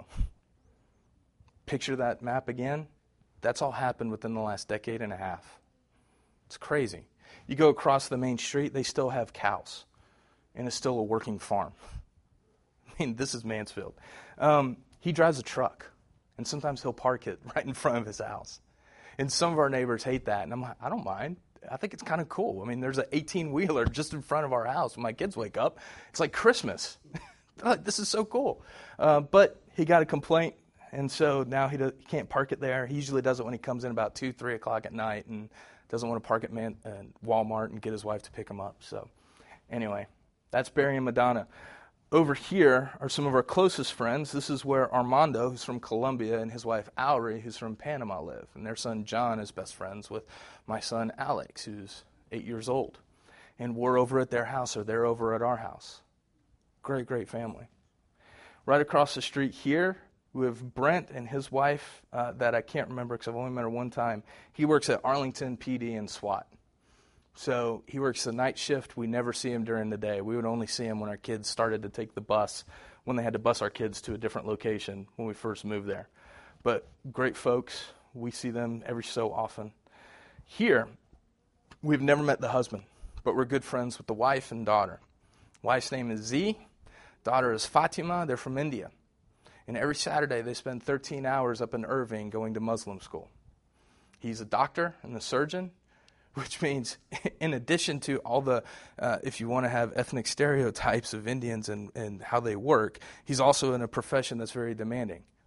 Speaker 2: Picture that map again. That's all happened within the last decade and a half. It's crazy. You go across the main street, they still have cows, and it's still a working farm. I mean, this is Mansfield. He drives a truck, and sometimes he'll park it right in front of his house. And some of our neighbors hate that, and I'm like, I don't mind. I think it's kind of cool. I mean, there's an 18-wheeler just in front of our house. When my kids wake up, it's like Christmas. They're like, this is so cool. But he got a complaint, and so now he can't park it there. He usually does it when he comes in about 2, 3 o'clock at night and doesn't want to park at Walmart and get his wife to pick him up. So anyway, that's Barry and Madonna. Over here are some of our closest friends. This is where Armando, who's from Colombia, and his wife, Aubrey, who's from Panama, live. And their son, John, is best friends with my son, Alex, who's 8 years old. And we're over at their house, or they're over at our house. Great, great family. Right across the street here, we have Brent and his wife that I can't remember because I've only met her one time. He works at Arlington PD and SWAT. So he works the night shift. We never see him during the day. We would only see him when our kids started to take the bus, when they had to bus our kids to a different location when we first moved there. But great folks. We see them every so often. Here, we've never met the husband, but we're good friends with the wife and daughter. Wife's name is Z. Daughter is Fatima. They're from India. And every Saturday, they spend 13 hours up in Irving going to Muslim school. He's a doctor and a surgeon, which means in addition to all the, if you want to have ethnic stereotypes of Indians and how they work, he's also in a profession that's very demanding.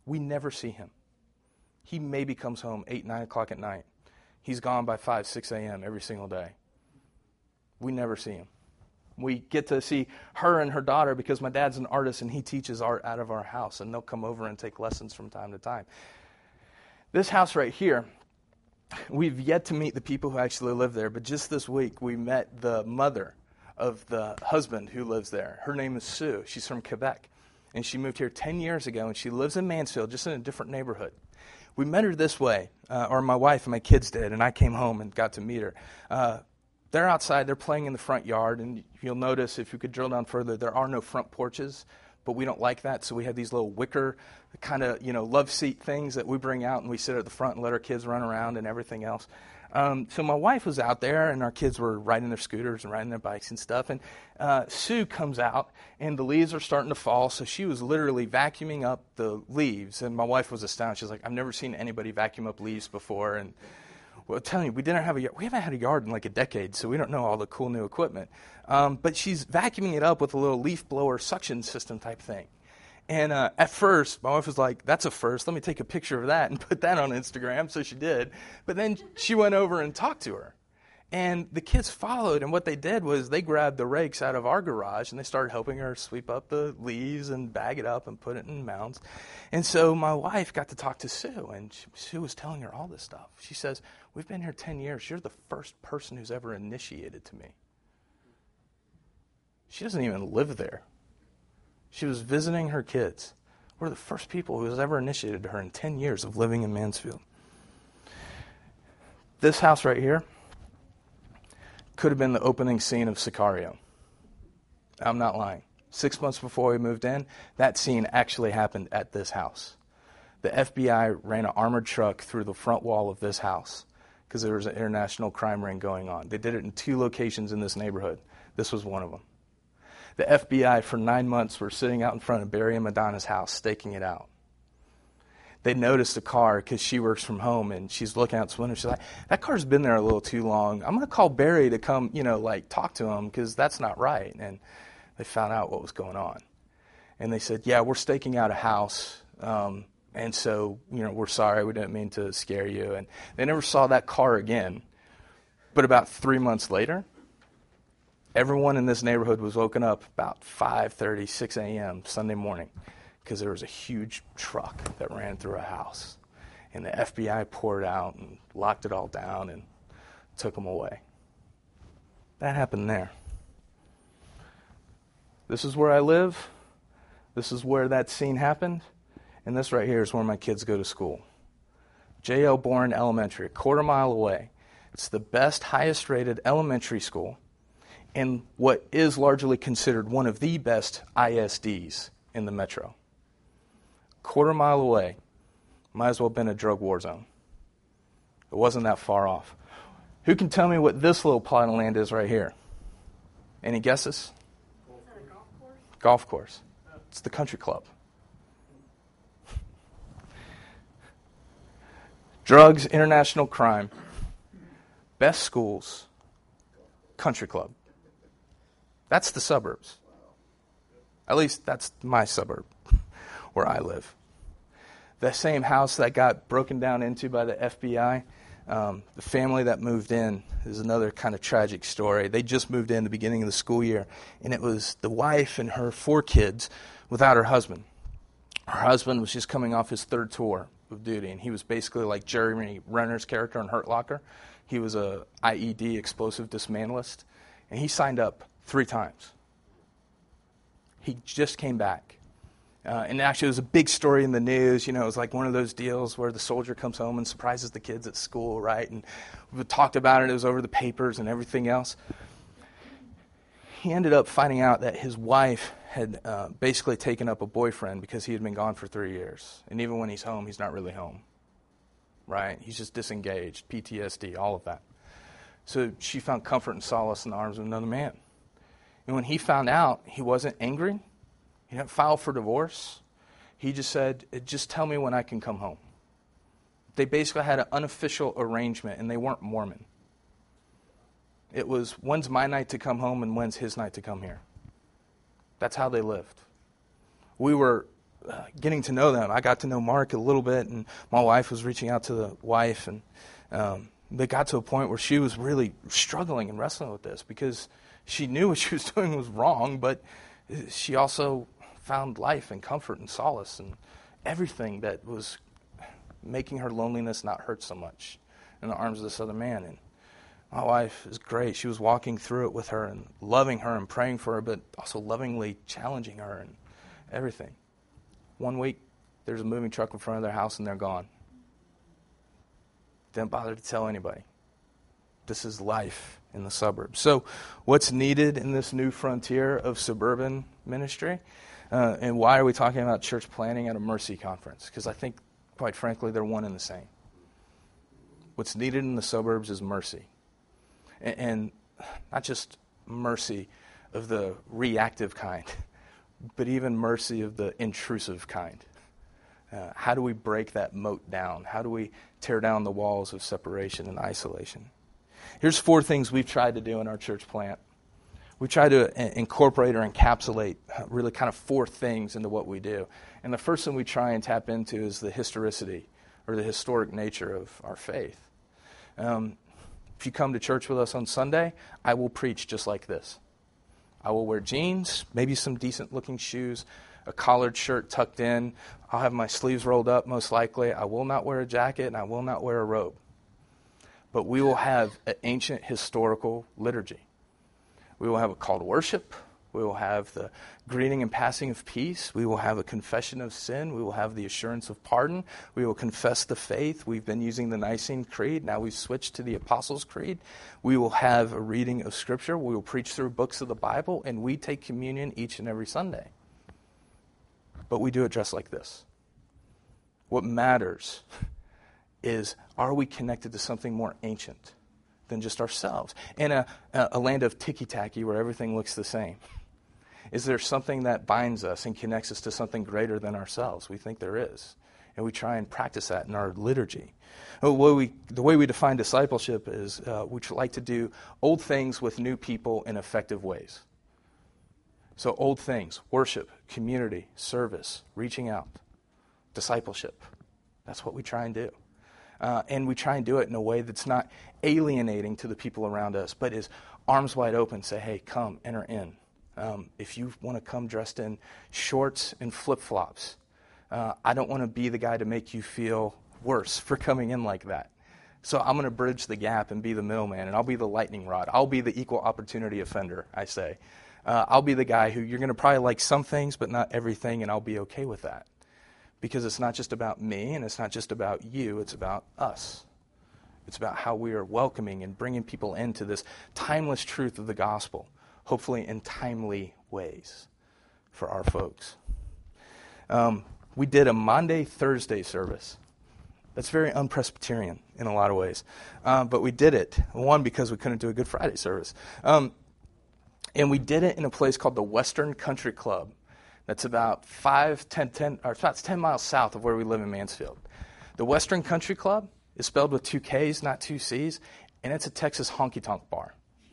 Speaker 2: We never see him. He maybe comes home 8, 9 o'clock at night. He's gone by 5, 6 a.m. every single day. We never see him. We get to see her and her daughter because my dad's an artist and he teaches art out of our house, and they'll come over and take lessons from time to time. This house right here, we've yet to meet the people who actually live there, but just this week we met the mother of the husband who lives there. Her name is Sue. She's from Quebec, and she moved here 10 years ago, and she lives in Mansfield, just in a different neighborhood. We met her this way, or my wife and my kids did, and I came home and got to meet her. They're outside, they're playing in the front yard, and you'll notice if you could drill down further, there are no front porches, but we don't like that, so we have these little wicker kind of, love seat things that we bring out, and we sit at the front and let our kids run around and everything else. So my wife was out there, and our kids were riding their scooters and riding their bikes and stuff, and Sue comes out, and the leaves are starting to fall, so she was literally vacuuming up the leaves, and my wife was astounded. She's like, I've never seen anybody vacuum up leaves before, and well, I'm telling you, we haven't had a yard in like a decade, so we don't know all the cool new equipment. But she's vacuuming it up with a little leaf blower suction system type thing. And at first, my wife was like, that's a first. Let me take a picture of that and put that on Instagram. So she did. But then she went over and talked to her. And the kids followed, and what they did was they grabbed the rakes out of our garage, and they started helping her sweep up the leaves and bag it up and put it in mounds. And so my wife got to talk to Sue, and Sue was telling her all this stuff. She says, we've been here 10 years. You're the first person who's ever initiated to me. She doesn't even live there. She was visiting her kids. We're the first people who has ever initiated to her in 10 years of living in Mansfield. This house right here could have been the opening scene of Sicario. I'm not lying. 6 months before we moved in, that scene actually happened at this house. The FBI ran an armored truck through the front wall of this house because there was an international crime ring going on. They did it in 2 locations in this neighborhood. This was one of them. The FBI for 9 months were sitting out in front of Barry and Madonna's house, staking it out. They noticed a car because she works from home, and she's looking out the window. She's like, that car's been there a little too long. I'm going to call Barry to come, talk to him because that's not right. And they found out what was going on. And they said, yeah, we're staking out a house, and so, we're sorry. We didn't mean to scare you. And they never saw that car again. But about 3 months later, everyone in this neighborhood was woken up about 5:30, 6 a.m. Sunday morning because there was a huge truck that ran through a house. And the FBI poured out and locked it all down and took them away. That happened there. This is where I live. This is where that scene happened. And this right here is where my kids go to school. J.L. Bourne Elementary, a quarter mile away. It's the best, highest rated elementary school and what is largely considered one of the best ISDs in the metro. Quarter mile away, might as well have been a drug war zone. It wasn't that far off. Who can tell me what this little plot of land is right here? Any guesses?
Speaker 4: Is that a golf course?
Speaker 2: Golf course. It's the country club. Drugs, international crime, best schools, country club. That's the suburbs. At least that's my suburb where I live. The same house that got broken down into by the FBI, the family that moved in is another kind of tragic story. They just moved in the beginning of the school year, and it was the wife and her 4 kids without her husband. Her husband was just coming off his 3rd tour of duty, and he was basically like Jeremy Renner's character in Hurt Locker. He was a IED, explosive dismantlist, and he signed up 3 times. He just came back. And actually, it was a big story in the news. It was like one of those deals where the soldier comes home and surprises the kids at school, right? And we talked about it. It was over the papers and everything else. He ended up finding out that his wife had basically taken up a boyfriend because he had been gone for 3 years. And even when he's home, he's not really home, right? He's just disengaged, PTSD, all of that. So she found comfort and solace in the arms of another man. And when he found out, he wasn't angry. He didn't file for divorce. He just said, just tell me when I can come home. They basically had an unofficial arrangement, and they weren't Mormon. It was, when's my night to come home and when's his night to come here? That's how they lived. We were getting to know them. I got to know Mark a little bit, and my wife was reaching out to the wife, and they got to a point where she was really struggling and wrestling with this because she knew what she was doing was wrong, but she also found life and comfort and solace and everything that was making her loneliness not hurt so much in the arms of this other man. And my wife is great. She was walking through it with her and loving her and praying for her, but also lovingly challenging her and everything. 1 week, there's a moving truck in front of their house and they're gone. Didn't bother to tell anybody. This is life in the suburbs. So what's needed in this new frontier of suburban ministry? And why are we talking about church planting at a Mercy conference? Because I think, quite frankly, they're one and the same. What's needed in the suburbs is mercy. And not just mercy of the reactive kind, but even mercy of the intrusive kind. How do we break that moat down? How do we tear down the walls of separation and isolation? Here's 4 things we've tried to do in our church plant. We try to incorporate or encapsulate really kind of 4 things into what we do. And the first thing we try and tap into is the historicity or the historic nature of our faith. If you come to church with us on Sunday, I will preach just like this. I will wear jeans, maybe some decent-looking shoes, a collared shirt tucked in. I'll have my sleeves rolled up, most likely. I will not wear a jacket, and I will not wear a robe. But we will have an ancient historical liturgy. We will have a call to worship. We will have the greeting and passing of peace. We will have a confession of sin. We will have the assurance of pardon. We will confess the faith. We've been using the Nicene Creed. Now we've switched to the Apostles' Creed. We will have a reading of Scripture. We will preach through books of the Bible, and we take communion each and every Sunday. But we do it just like this. What matters is, are we connected to something more ancient than just ourselves? In a land of ticky-tacky where everything looks the same, is there something that binds us and connects us to something greater than ourselves? We think there is. And we try and practice that in our liturgy. The way we define discipleship is we like to do old things with new people in effective ways. So old things, worship, community, service, reaching out, discipleship. That's what we try and do. And we try and do it in a way that's not alienating to the people around us, but is arms wide open, say, hey, come, enter in. If you want to come dressed in shorts and flip-flops, I don't want to be the guy to make you feel worse for coming in like that. So I'm going to bridge the gap and be the middleman, and I'll be the lightning rod. I'll be the equal opportunity offender, I say. I'll be the guy who you're going to probably like some things, but not everything, and I'll be okay with that. Because it's not just about me, and it's not just about you, it's about us. It's about how we are welcoming and bringing people into this timeless truth of the gospel, hopefully in timely ways for our folks. We did a Monday-Thursday service. That's very un-Presbyterian in a lot of ways. But we did it, one, because we couldn't do a Good Friday service. And we did it in a place called the Western Country Club. That's about 10 miles south of where we live in Mansfield. The Western Country Club is spelled with 2 Ks, not 2 Cs, and it's a Texas honky-tonk bar.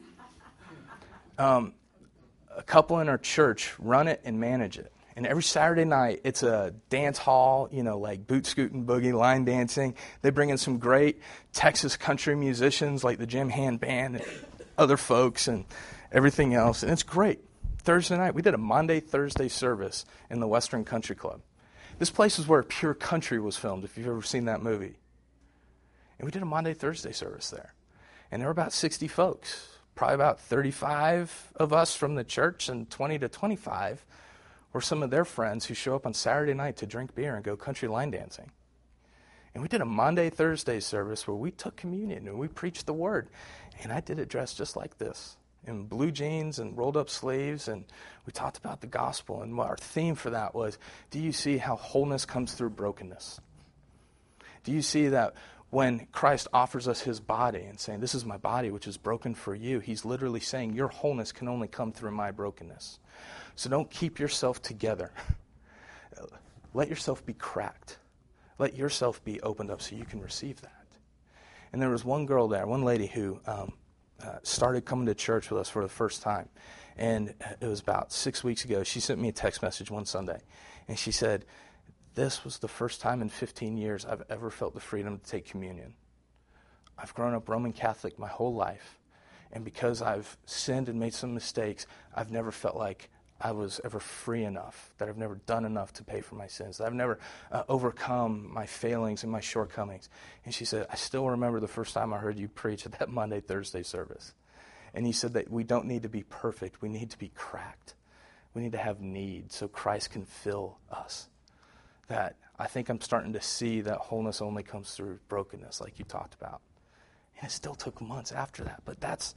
Speaker 2: A couple in our church run it and manage it. And every Saturday night, it's a dance hall, like boot scooting, boogie, line dancing. They bring in some great Texas country musicians like the Jim Hand Band and other folks and everything else, and it's great. Thursday night, we did a Monday-Thursday service in the Western Country Club. This place is where Pure Country was filmed, if you've ever seen that movie. And we did a Monday-Thursday service there. And there were about 60 folks, probably about 35 of us from the church, and 20 to 25 were some of their friends who show up on Saturday night to drink beer and go country line dancing. And we did a Monday-Thursday service where we took communion and we preached the word. And I did it dressed just like this, in blue jeans and rolled up sleeves, and we talked about the gospel. And our theme for that was, do you see how wholeness comes through brokenness? Do you see that when Christ offers us his body and saying, this is my body which is broken for you, he's literally saying your wholeness can only come through my brokenness. So don't keep yourself together. Let yourself be cracked. Let yourself be opened up so you can receive that. And there was one girl there, one lady who started coming to church with us for the first time. And it was about 6 weeks ago. She sent me a text message one Sunday. And she said, "This was the first time in 15 years I've ever felt the freedom to take communion. I've grown up Roman Catholic my whole life. And because I've sinned and made some mistakes, I've never felt like I was ever free enough, that I've never done enough to pay for my sins, that I've never overcome my failings and my shortcomings." And she said, "I still remember the first time I heard you preach at that Monday, Thursday service. And you said that we don't need to be perfect. We need to be cracked. We need to have need so Christ can fill us." That I think I'm starting to see that wholeness only comes through brokenness, like you talked about. And it still took months after that. But that's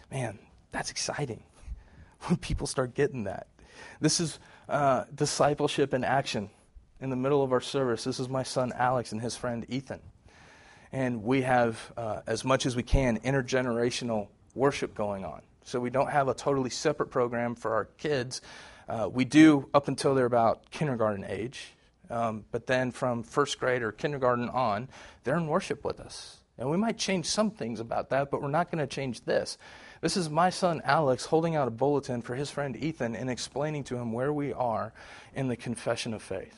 Speaker 2: exciting when people start getting that. This is discipleship in action. In the middle of our service, this is my son Alex and his friend Ethan. And we have, as much as we can, intergenerational worship going on. So we don't have a totally separate program for our kids. We do up until they're about kindergarten age. But then from first grade or kindergarten on, they're in worship with us. And we might change some things about that, but we're not going to change this. This is my son Alex holding out a bulletin for his friend Ethan and explaining to him where we are in the confession of faith.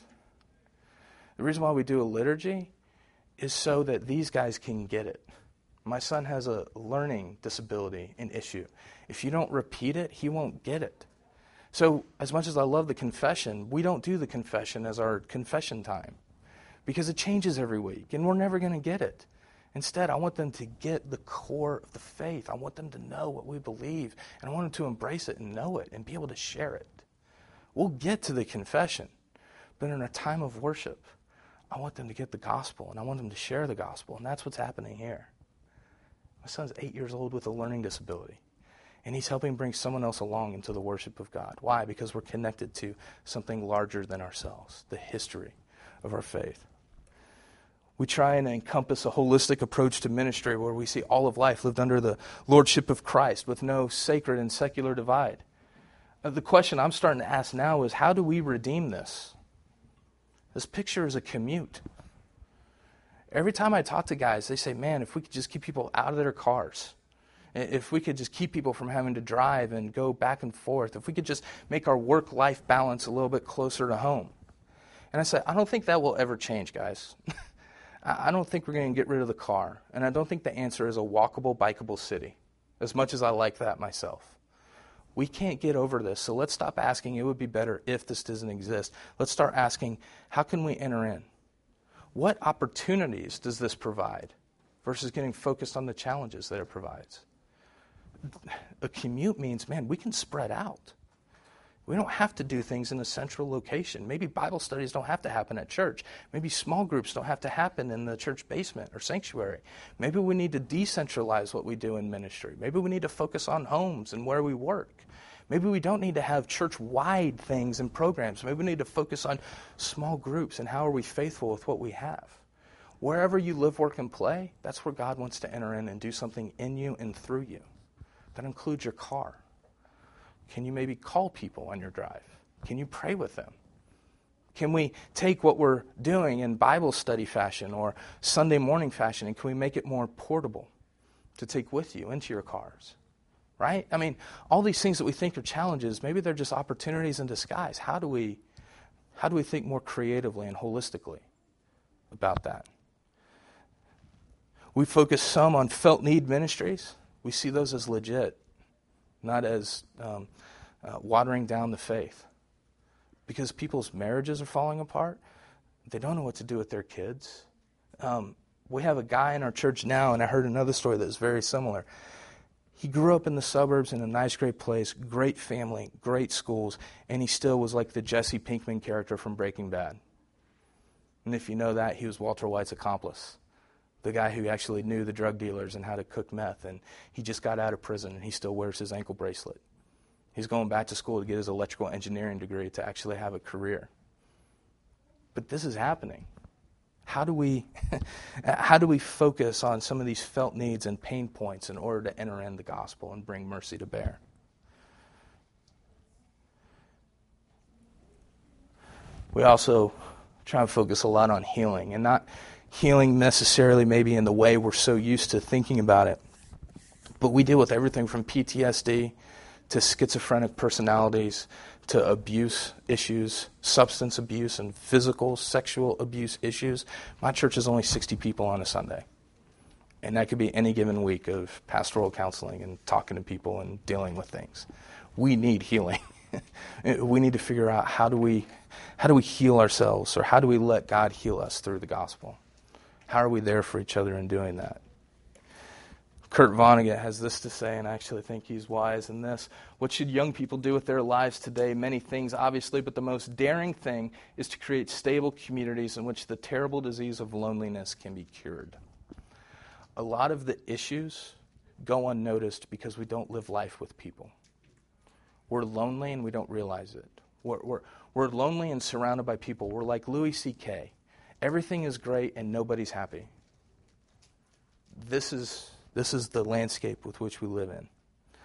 Speaker 2: The reason why we do a liturgy is so that these guys can get it. My son has a learning disability and issue. If you don't repeat it, he won't get it. So as much as I love the confession, we don't do the confession as our confession time because it changes every week and we're never going to get it. Instead, I want them to get the core of the faith. I want them to know what we believe, and I want them to embrace it and know it and be able to share it. We'll get to the confession, but in a time of worship, I want them to get the gospel, and I want them to share the gospel, and that's what's happening here. My son's 8 years old with a learning disability, and he's helping bring someone else along into the worship of God. Why? Because we're connected to something larger than ourselves, the history of our faith. We try and encompass a holistic approach to ministry where we see all of life lived under the lordship of Christ with no sacred and secular divide. The question I'm starting to ask now is, how do we redeem this? This picture is a commute. Every time I talk to guys, they say, "Man, if we could just keep people out of their cars, if we could just keep people from having to drive and go back and forth, if we could just make our work-life balance a little bit closer to home." And I say, I don't think that will ever change, guys. I don't think we're going to get rid of the car. And I don't think the answer is a walkable, bikeable city, as much as I like that myself. We can't get over this, so let's stop asking, it would be better if this doesn't exist. Let's start asking, how can we enter in? What opportunities does this provide versus getting focused on the challenges that it provides? A commute means, man, we can spread out. We don't have to do things in a central location. Maybe Bible studies don't have to happen at church. Maybe small groups don't have to happen in the church basement or sanctuary. Maybe we need to decentralize what we do in ministry. Maybe we need to focus on homes and where we work. Maybe we don't need to have church-wide things and programs. Maybe we need to focus on small groups and how are we faithful with what we have. Wherever you live, work, and play, that's where God wants to enter in and do something in you and through you. That includes your car. Can you maybe call people on your drive? Can you pray with them? Can we take what we're doing in Bible study fashion or Sunday morning fashion, and can we make it more portable to take with you into your cars? Right? I mean, all these things that we think are challenges, maybe they're just opportunities in disguise. How do we think more creatively and holistically about that? We focus some on felt need ministries. We see those as legit, not as watering down the faith. Because people's marriages are falling apart, they don't know what to do with their kids. We have a guy in our church now, and I heard another story that is very similar. He grew up in the suburbs in a nice, great place, great family, great schools, and he still was like the Jesse Pinkman character from Breaking Bad. And if you know that, he was Walter White's accomplice, the guy who actually knew the drug dealers and how to cook meth, and he just got out of prison, and he still wears his ankle bracelet. He's going back to school to get his electrical engineering degree to actually have a career. But this is happening. How do we focus on some of these felt needs and pain points in order to enter in the gospel and bring mercy to bear? We also try and focus a lot on healing, and not healing necessarily maybe in the way we're so used to thinking about it, But we deal with everything from PTSD to schizophrenic personalities to abuse issues, substance abuse and physical, sexual abuse issues. My church is only 60 people on a Sunday. And that could be any given week of pastoral counseling and talking to people and dealing with things. We need healing. We need to figure out how do we heal ourselves, or how do we let God heal us through the gospel? How are we there for each other in doing that? Kurt Vonnegut has this to say, and I actually think he's wise in this. What should young people do with their lives today? Many things, obviously, but the most daring thing is to create stable communities in which the terrible disease of loneliness can be cured. A lot of the issues go unnoticed because we don't live life with people. We're lonely and we don't realize it. We're lonely and surrounded by people. We're like Louis C.K. Everything is great and nobody's happy. This is the landscape with which we live in.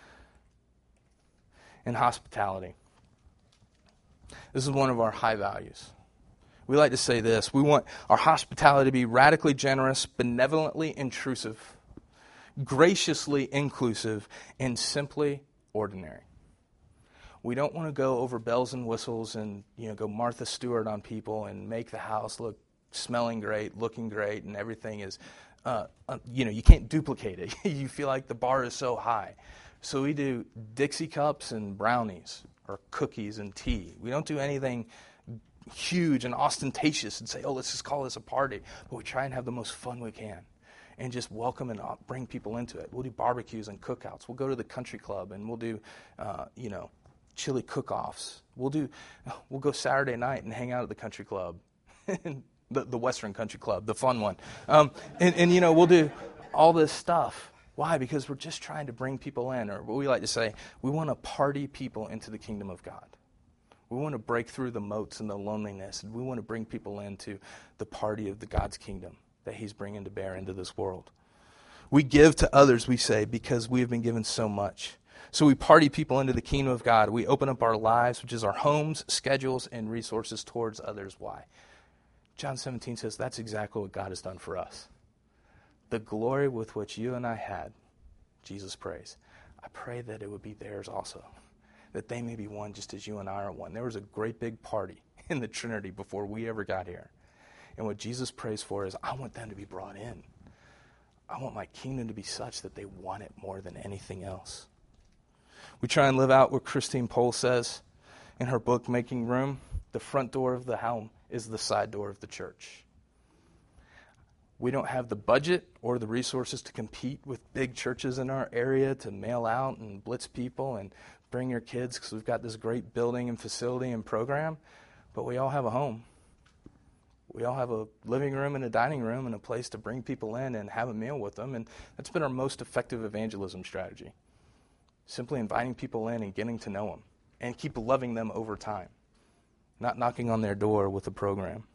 Speaker 2: And hospitality. This is one of our high values. We like to say this. We want our hospitality to be radically generous, benevolently intrusive, graciously inclusive, and simply ordinary. We don't want to go over bells and whistles and go Martha Stewart on people and make the house look smelling great, looking great, and everything is, you can't duplicate it. You feel like the bar is so high. So we do Dixie cups and brownies or cookies and tea. We don't do anything huge and ostentatious and say, oh, let's just call this a party. But we try and have the most fun we can and just welcome and bring people into it. We'll do barbecues and cookouts. We'll go to the country club and we'll do, chili cook-offs. We'll go Saturday night and hang out at the country club, the Western Country Club, the fun one. We'll do all this stuff. Why? Because we're just trying to bring people in, or what we like to say, we want to party people into the kingdom of God. We want to break through the moats and the loneliness, and we want to bring people into the party of the God's kingdom that he's bringing to bear into this world. We give to others, we say, because we have been given so much. So we party people into the kingdom of God. We open up our lives, which is our homes, schedules, and resources towards others. Why? John 17 says that's exactly what God has done for us. The glory with which you and I had, Jesus prays. I pray that it would be theirs also, that they may be one just as you and I are one. There was a great big party in the Trinity before we ever got here. And what Jesus prays for is, I want them to be brought in. I want my kingdom to be such that they want it more than anything else. We try and live out what Christine Pohl says in her book, Making Room. The front door of the home is the side door of the church. We don't have the budget or the resources to compete with big churches in our area to mail out and blitz people and bring your kids because we've got this great building and facility and program, but we all have a home. We all have a living room and a dining room and a place to bring people in and have a meal with them, and that's been our most effective evangelism strategy. Simply inviting people in and getting to know them and keep loving them over time, not knocking on their door with a program.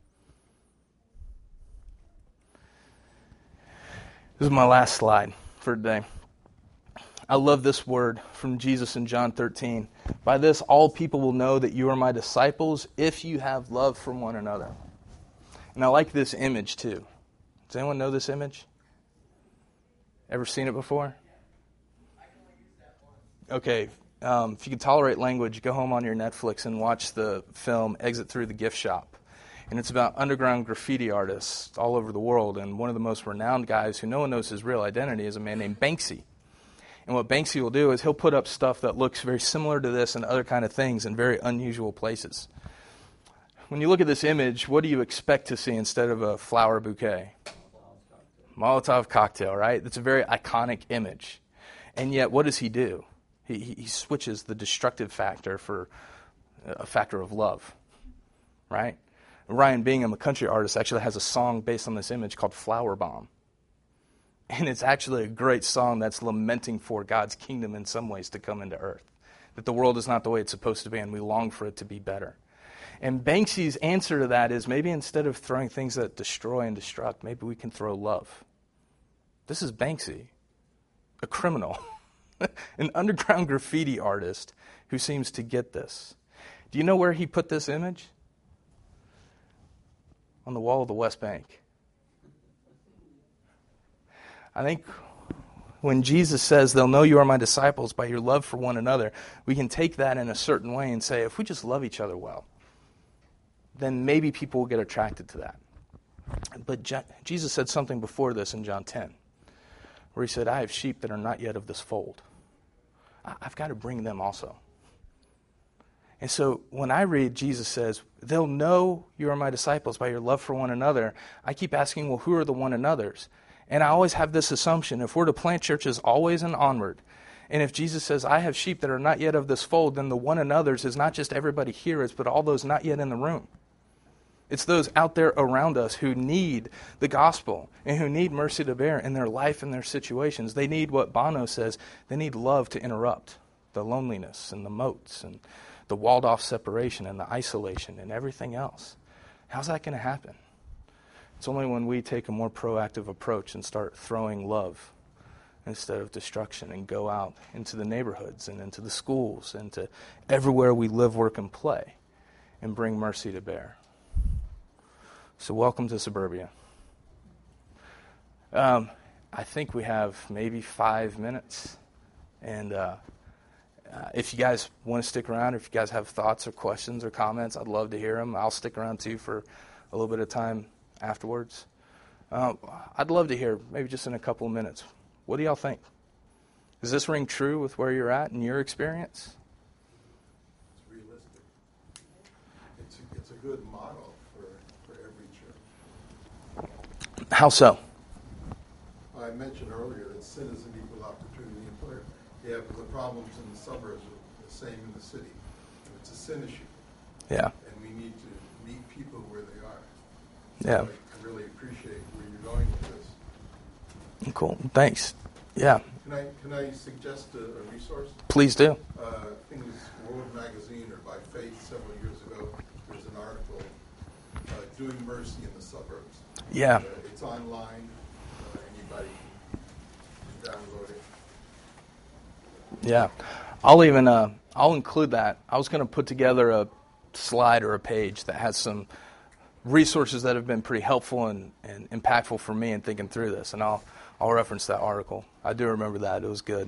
Speaker 2: This is my last slide for today. I love this word from Jesus in John 13. By this, all people will know that you are my disciples if you have love for one another. And I like this image too. Does anyone know this image? Ever seen it before? Okay, if you can tolerate language, go home on your Netflix and watch the film Exit Through the Gift Shop. And it's about underground graffiti artists all over the world. And one of the most renowned guys who no one knows his real identity is a man named Banksy. And what Banksy will do is he'll put up stuff that looks very similar to this and other kind of things in very unusual places. When you look at this image, what do you expect to see instead of a flower bouquet? Molotov cocktail, right? That's a very iconic image. And yet, what does he do? He switches the destructive factor for a factor of love, right? Ryan Bingham, a country artist, actually has a song based on this image called Flower Bomb. And it's actually a great song that's lamenting for God's kingdom in some ways to come into earth. That the world is not the way it's supposed to be and we long for it to be better. And Banksy's answer to that is maybe instead of throwing things that destroy and destruct, maybe we can throw love. This is Banksy, a criminal, an underground graffiti artist who seems to get this. Do you know where he put this image? On the wall of the West Bank. I think when Jesus says, they'll know you are my disciples by your love for one another, we can take that in a certain way and say, if we just love each other well, then maybe people will get attracted to that. But Jesus said something before this in John 10, where he said, I have sheep that are not yet of this fold. I've got to bring them also. And so when I read Jesus says, they'll know you are my disciples by your love for one another, I keep asking, well, who are the one another's? And I always have this assumption, if we're to plant churches always and onward, and if Jesus says, I have sheep that are not yet of this fold, then the one another's is not just everybody here, it's but all those not yet in the room. It's those out there around us who need the gospel and who need mercy to bear in their life and their situations. They need what Bono says, they need love to interrupt the loneliness and the moats and the walled-off separation and the isolation and everything else. How's that going to happen? It's only when we take a more proactive approach and start throwing love instead of destruction and go out into the neighborhoods and into the schools and to everywhere we live, work, and play and bring mercy to bear. So welcome to suburbia. I think we have maybe 5 minutes. And if you guys want to stick around, if you guys have thoughts or questions or comments, I'd love to hear them. I'll stick around too for a little bit of time afterwards. I'd love to hear, maybe just in a couple of minutes, what do y'all think? Does this ring true with where you're at in your experience?
Speaker 3: It's realistic. It's a good model for every church.
Speaker 2: How so?
Speaker 3: I mentioned earlier that sin is an equal opportunity employer. Yeah, but the problems in the suburbs are the same in the city. It's a sin issue.
Speaker 2: Yeah.
Speaker 3: And we need to meet people where they are.
Speaker 2: Yeah.
Speaker 3: So I really appreciate where you're going with this.
Speaker 2: Cool. Thanks. Yeah.
Speaker 3: Can I suggest a resource?
Speaker 2: Please do.
Speaker 3: I think it was World Magazine or By Faith several years ago. There's an article, Doing Mercy in the Suburbs.
Speaker 2: Yeah.
Speaker 3: It's online. Anybody can download it.
Speaker 2: Yeah. I'll include that. I was going to put together a slide or a page that has some resources that have been pretty helpful and impactful for me in thinking through this, and I'll reference that article. I do remember that. It was good.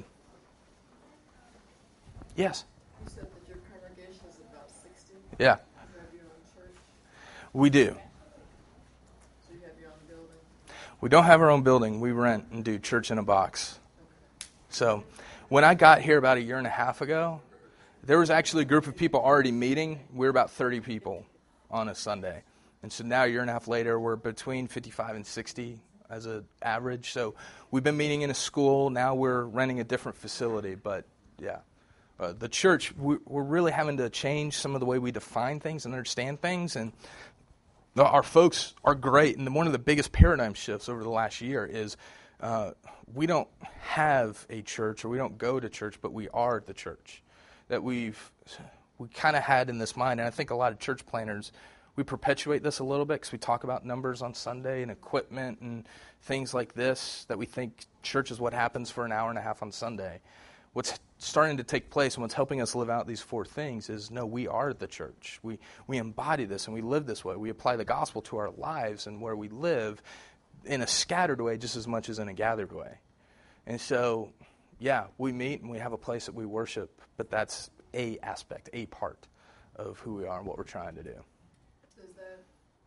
Speaker 2: Yes?
Speaker 7: You said that your congregation is about 60?
Speaker 2: Yeah.
Speaker 7: You have your own church?
Speaker 2: We do.
Speaker 7: So you have your own building?
Speaker 2: We don't have our own building. We rent and do church in a box.
Speaker 7: Okay.
Speaker 2: So when I got here about a year and a half ago, there was actually a group of people already meeting. We were about 30 people on a Sunday. And so now, a year and a half later, we're between 55 and 60 as an average. So we've been meeting in a school. Now we're renting a different facility. But, yeah, the church, we're really having to change some of the way we define things and understand things. And our folks are great. And one of the biggest paradigm shifts over the last year is we don't have a church or we don't go to church, but we are the church. That we kind of had in this mind. And I think a lot of church planners, we perpetuate this a little bit because we talk about numbers on Sunday and equipment and things like this, that we think church is what happens for an hour and a half on Sunday. What's starting to take place and what's helping us live out these four things is, no, we are the church. We embody this and we live this way. We apply the gospel to our lives and where we live in a scattered way just as much as in a gathered way. And so, yeah, we meet and we have a place that we worship, but that's a aspect, a part of who we are and what we're trying to do.
Speaker 7: Does that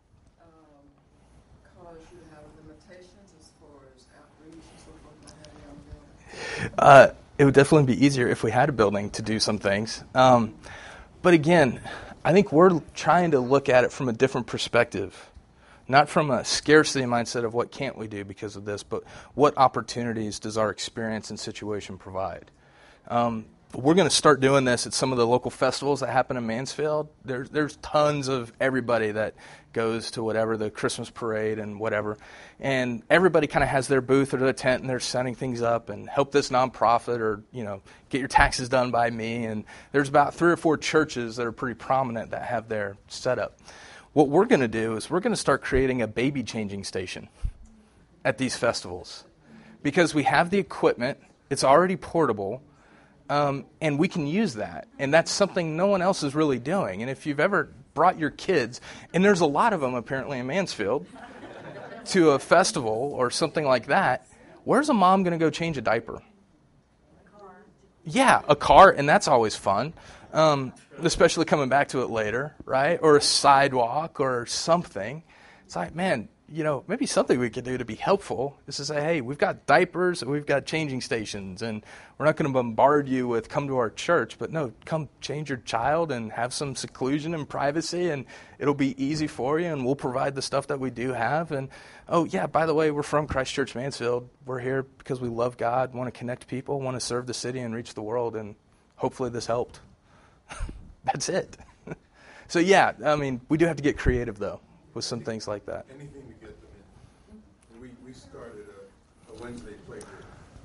Speaker 7: cause you to have limitations as far as outreach and so forth, not having your own building?
Speaker 2: It would definitely be easier if we had a building to do some things. But again, I think we're trying to look at it from a different perspective. Not from a scarcity mindset of what can't we do because of this, but what opportunities does our experience and situation provide? We're going to start doing this at some of the local festivals that happen in Mansfield. There's tons of everybody that goes to whatever, the Christmas parade and whatever. And everybody kind of has their booth or their tent, and they're setting things up and help this nonprofit or, get your taxes done by me. And there's about 3 or 4 churches that are pretty prominent that have their setup. What we're going to do is we're going to start creating a baby changing station at these festivals because we have the equipment. It's already portable. And we can use that. And that's something no one else is really doing. And if you've ever brought your kids, and there's a lot of them apparently in Mansfield, to a festival or something like that, Where's a mom going to go change a diaper? Yeah, a car, and that's always fun, especially coming back to it later, right? Or a sidewalk or something. It's like, man, maybe something we could do to be helpful is to say, hey, we've got diapers, we've got changing stations, and we're not going to bombard you with come to our church, but no, come change your child and have some seclusion and privacy, and it'll be easy for you, and we'll provide the stuff that we do have. And, oh, yeah, by the way, we're from Christ Church Mansfield. We're here because we love God, want to connect people, want to serve the city and reach the world, and hopefully this helped. That's it. So, yeah, I mean, we do have to get creative, though, with some things like that.
Speaker 3: Anything to get them in. We started a Wednesday play group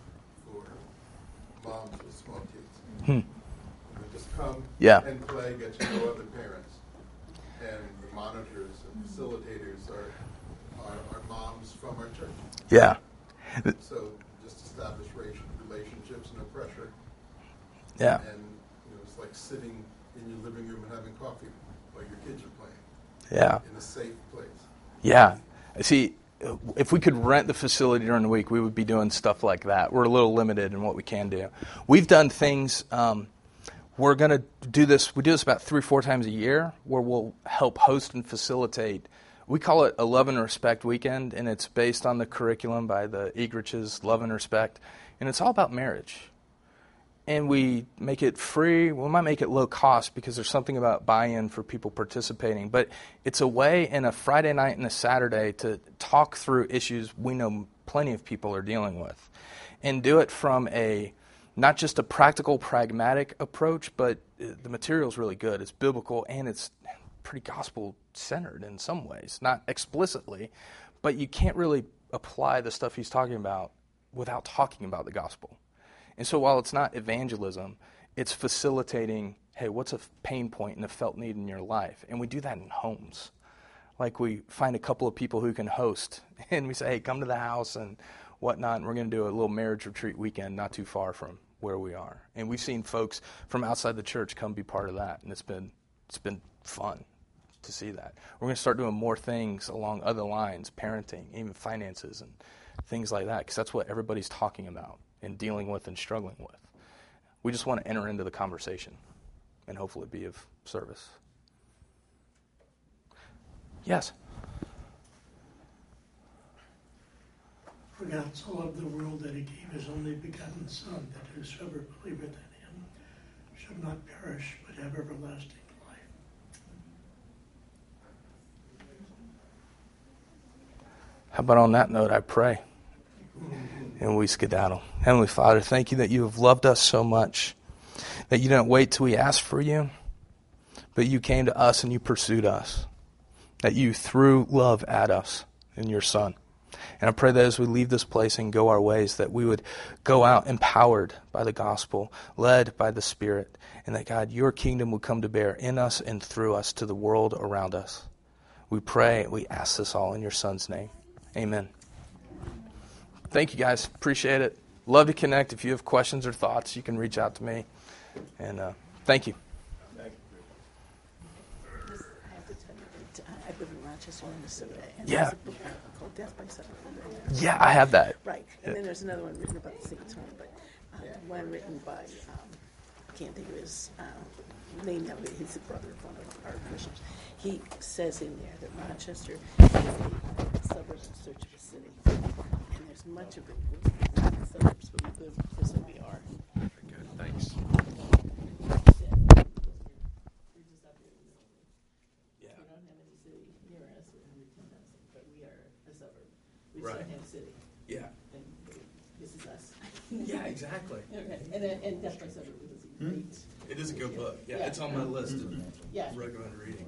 Speaker 3: for moms with small kids. They just come and play, get to know other parents. And the monitors and facilitators are moms from our church.
Speaker 2: Yeah.
Speaker 3: So just establish relationships, no pressure.
Speaker 2: Yeah.
Speaker 3: And it's like sitting in your living room and having coffee while your kids are playing.
Speaker 2: Yeah.
Speaker 3: In a safe place. Yeah.
Speaker 2: See, if we could rent the facility during the week, we would be doing stuff like that. We're a little limited in what we can do. We've done things, we're going to do this, we do this about 3 or 4 times a year, where we'll help host and facilitate. We call it a Love and Respect Weekend, and it's based on the curriculum by the Egriches, Love and Respect, and it's all about marriage. And we make it free. We might make it low cost because there's something about buy-in for people participating. But it's a way in a Friday night and a Saturday to talk through issues we know plenty of people are dealing with. And do it from not just a practical, pragmatic approach, but the material's really good. It's biblical and it's pretty gospel-centered in some ways. Not explicitly, but you can't really apply the stuff he's talking about without talking about the gospel. And so while it's not evangelism, it's facilitating, hey, what's a pain point and a felt need in your life? And we do that in homes. Like we find a couple of people who can host, and we say, hey, come to the house and whatnot, and we're going to do a little marriage retreat weekend not too far from where we are. And we've seen folks from outside the church come be part of that, and it's been fun to see that. We're going to start doing more things along other lines, parenting, even finances and things like that, because that's what everybody's talking about and dealing with and struggling with. We just want to enter into the conversation and hopefully be of service. Yes?
Speaker 8: For God so loved the world that he gave his only begotten Son, that whosoever believeth in him should not perish but have everlasting life.
Speaker 2: How about on that note, I pray. And we skedaddle. Heavenly Father, thank you that you have loved us so much, that you didn't wait till we asked for you, but you came to us and you pursued us, that you threw love at us in your Son. And I pray that as we leave this place and go our ways, that we would go out empowered by the gospel, led by the Spirit, and that, God, your kingdom would come to bear in us and through us to the world around us. We pray, we ask this all in your Son's name. Amen. Thank you, guys. Appreciate it. Love to connect. If you have questions or thoughts, you can reach out to me. And thank you.
Speaker 4: I have to tell you that I live in Rochester, Minnesota, and
Speaker 2: Yeah.
Speaker 4: there's a book called Death by Suffering.
Speaker 2: Yeah, I have that.
Speaker 4: Right, and then there's another one written about the same time, but one written by, I can't think of his name now, but he's the brother of one of our bishops. He says in there that Rochester is a suburbs in search of a city, and there's much of it not in the suburbs, but we live just where we are.
Speaker 2: Very good. Thanks.
Speaker 4: Yeah. We don't have any city near us, we're 110,000, but we are a suburb. We
Speaker 2: Right.
Speaker 4: still have a city,
Speaker 2: Yeah.
Speaker 4: and this is us.
Speaker 2: Yeah, exactly.
Speaker 4: Okay, and Death by Suburb is great.
Speaker 2: It is a good book. Yeah,
Speaker 4: Yeah.
Speaker 2: it's on my list of
Speaker 4: Yeah.
Speaker 2: recommended reading.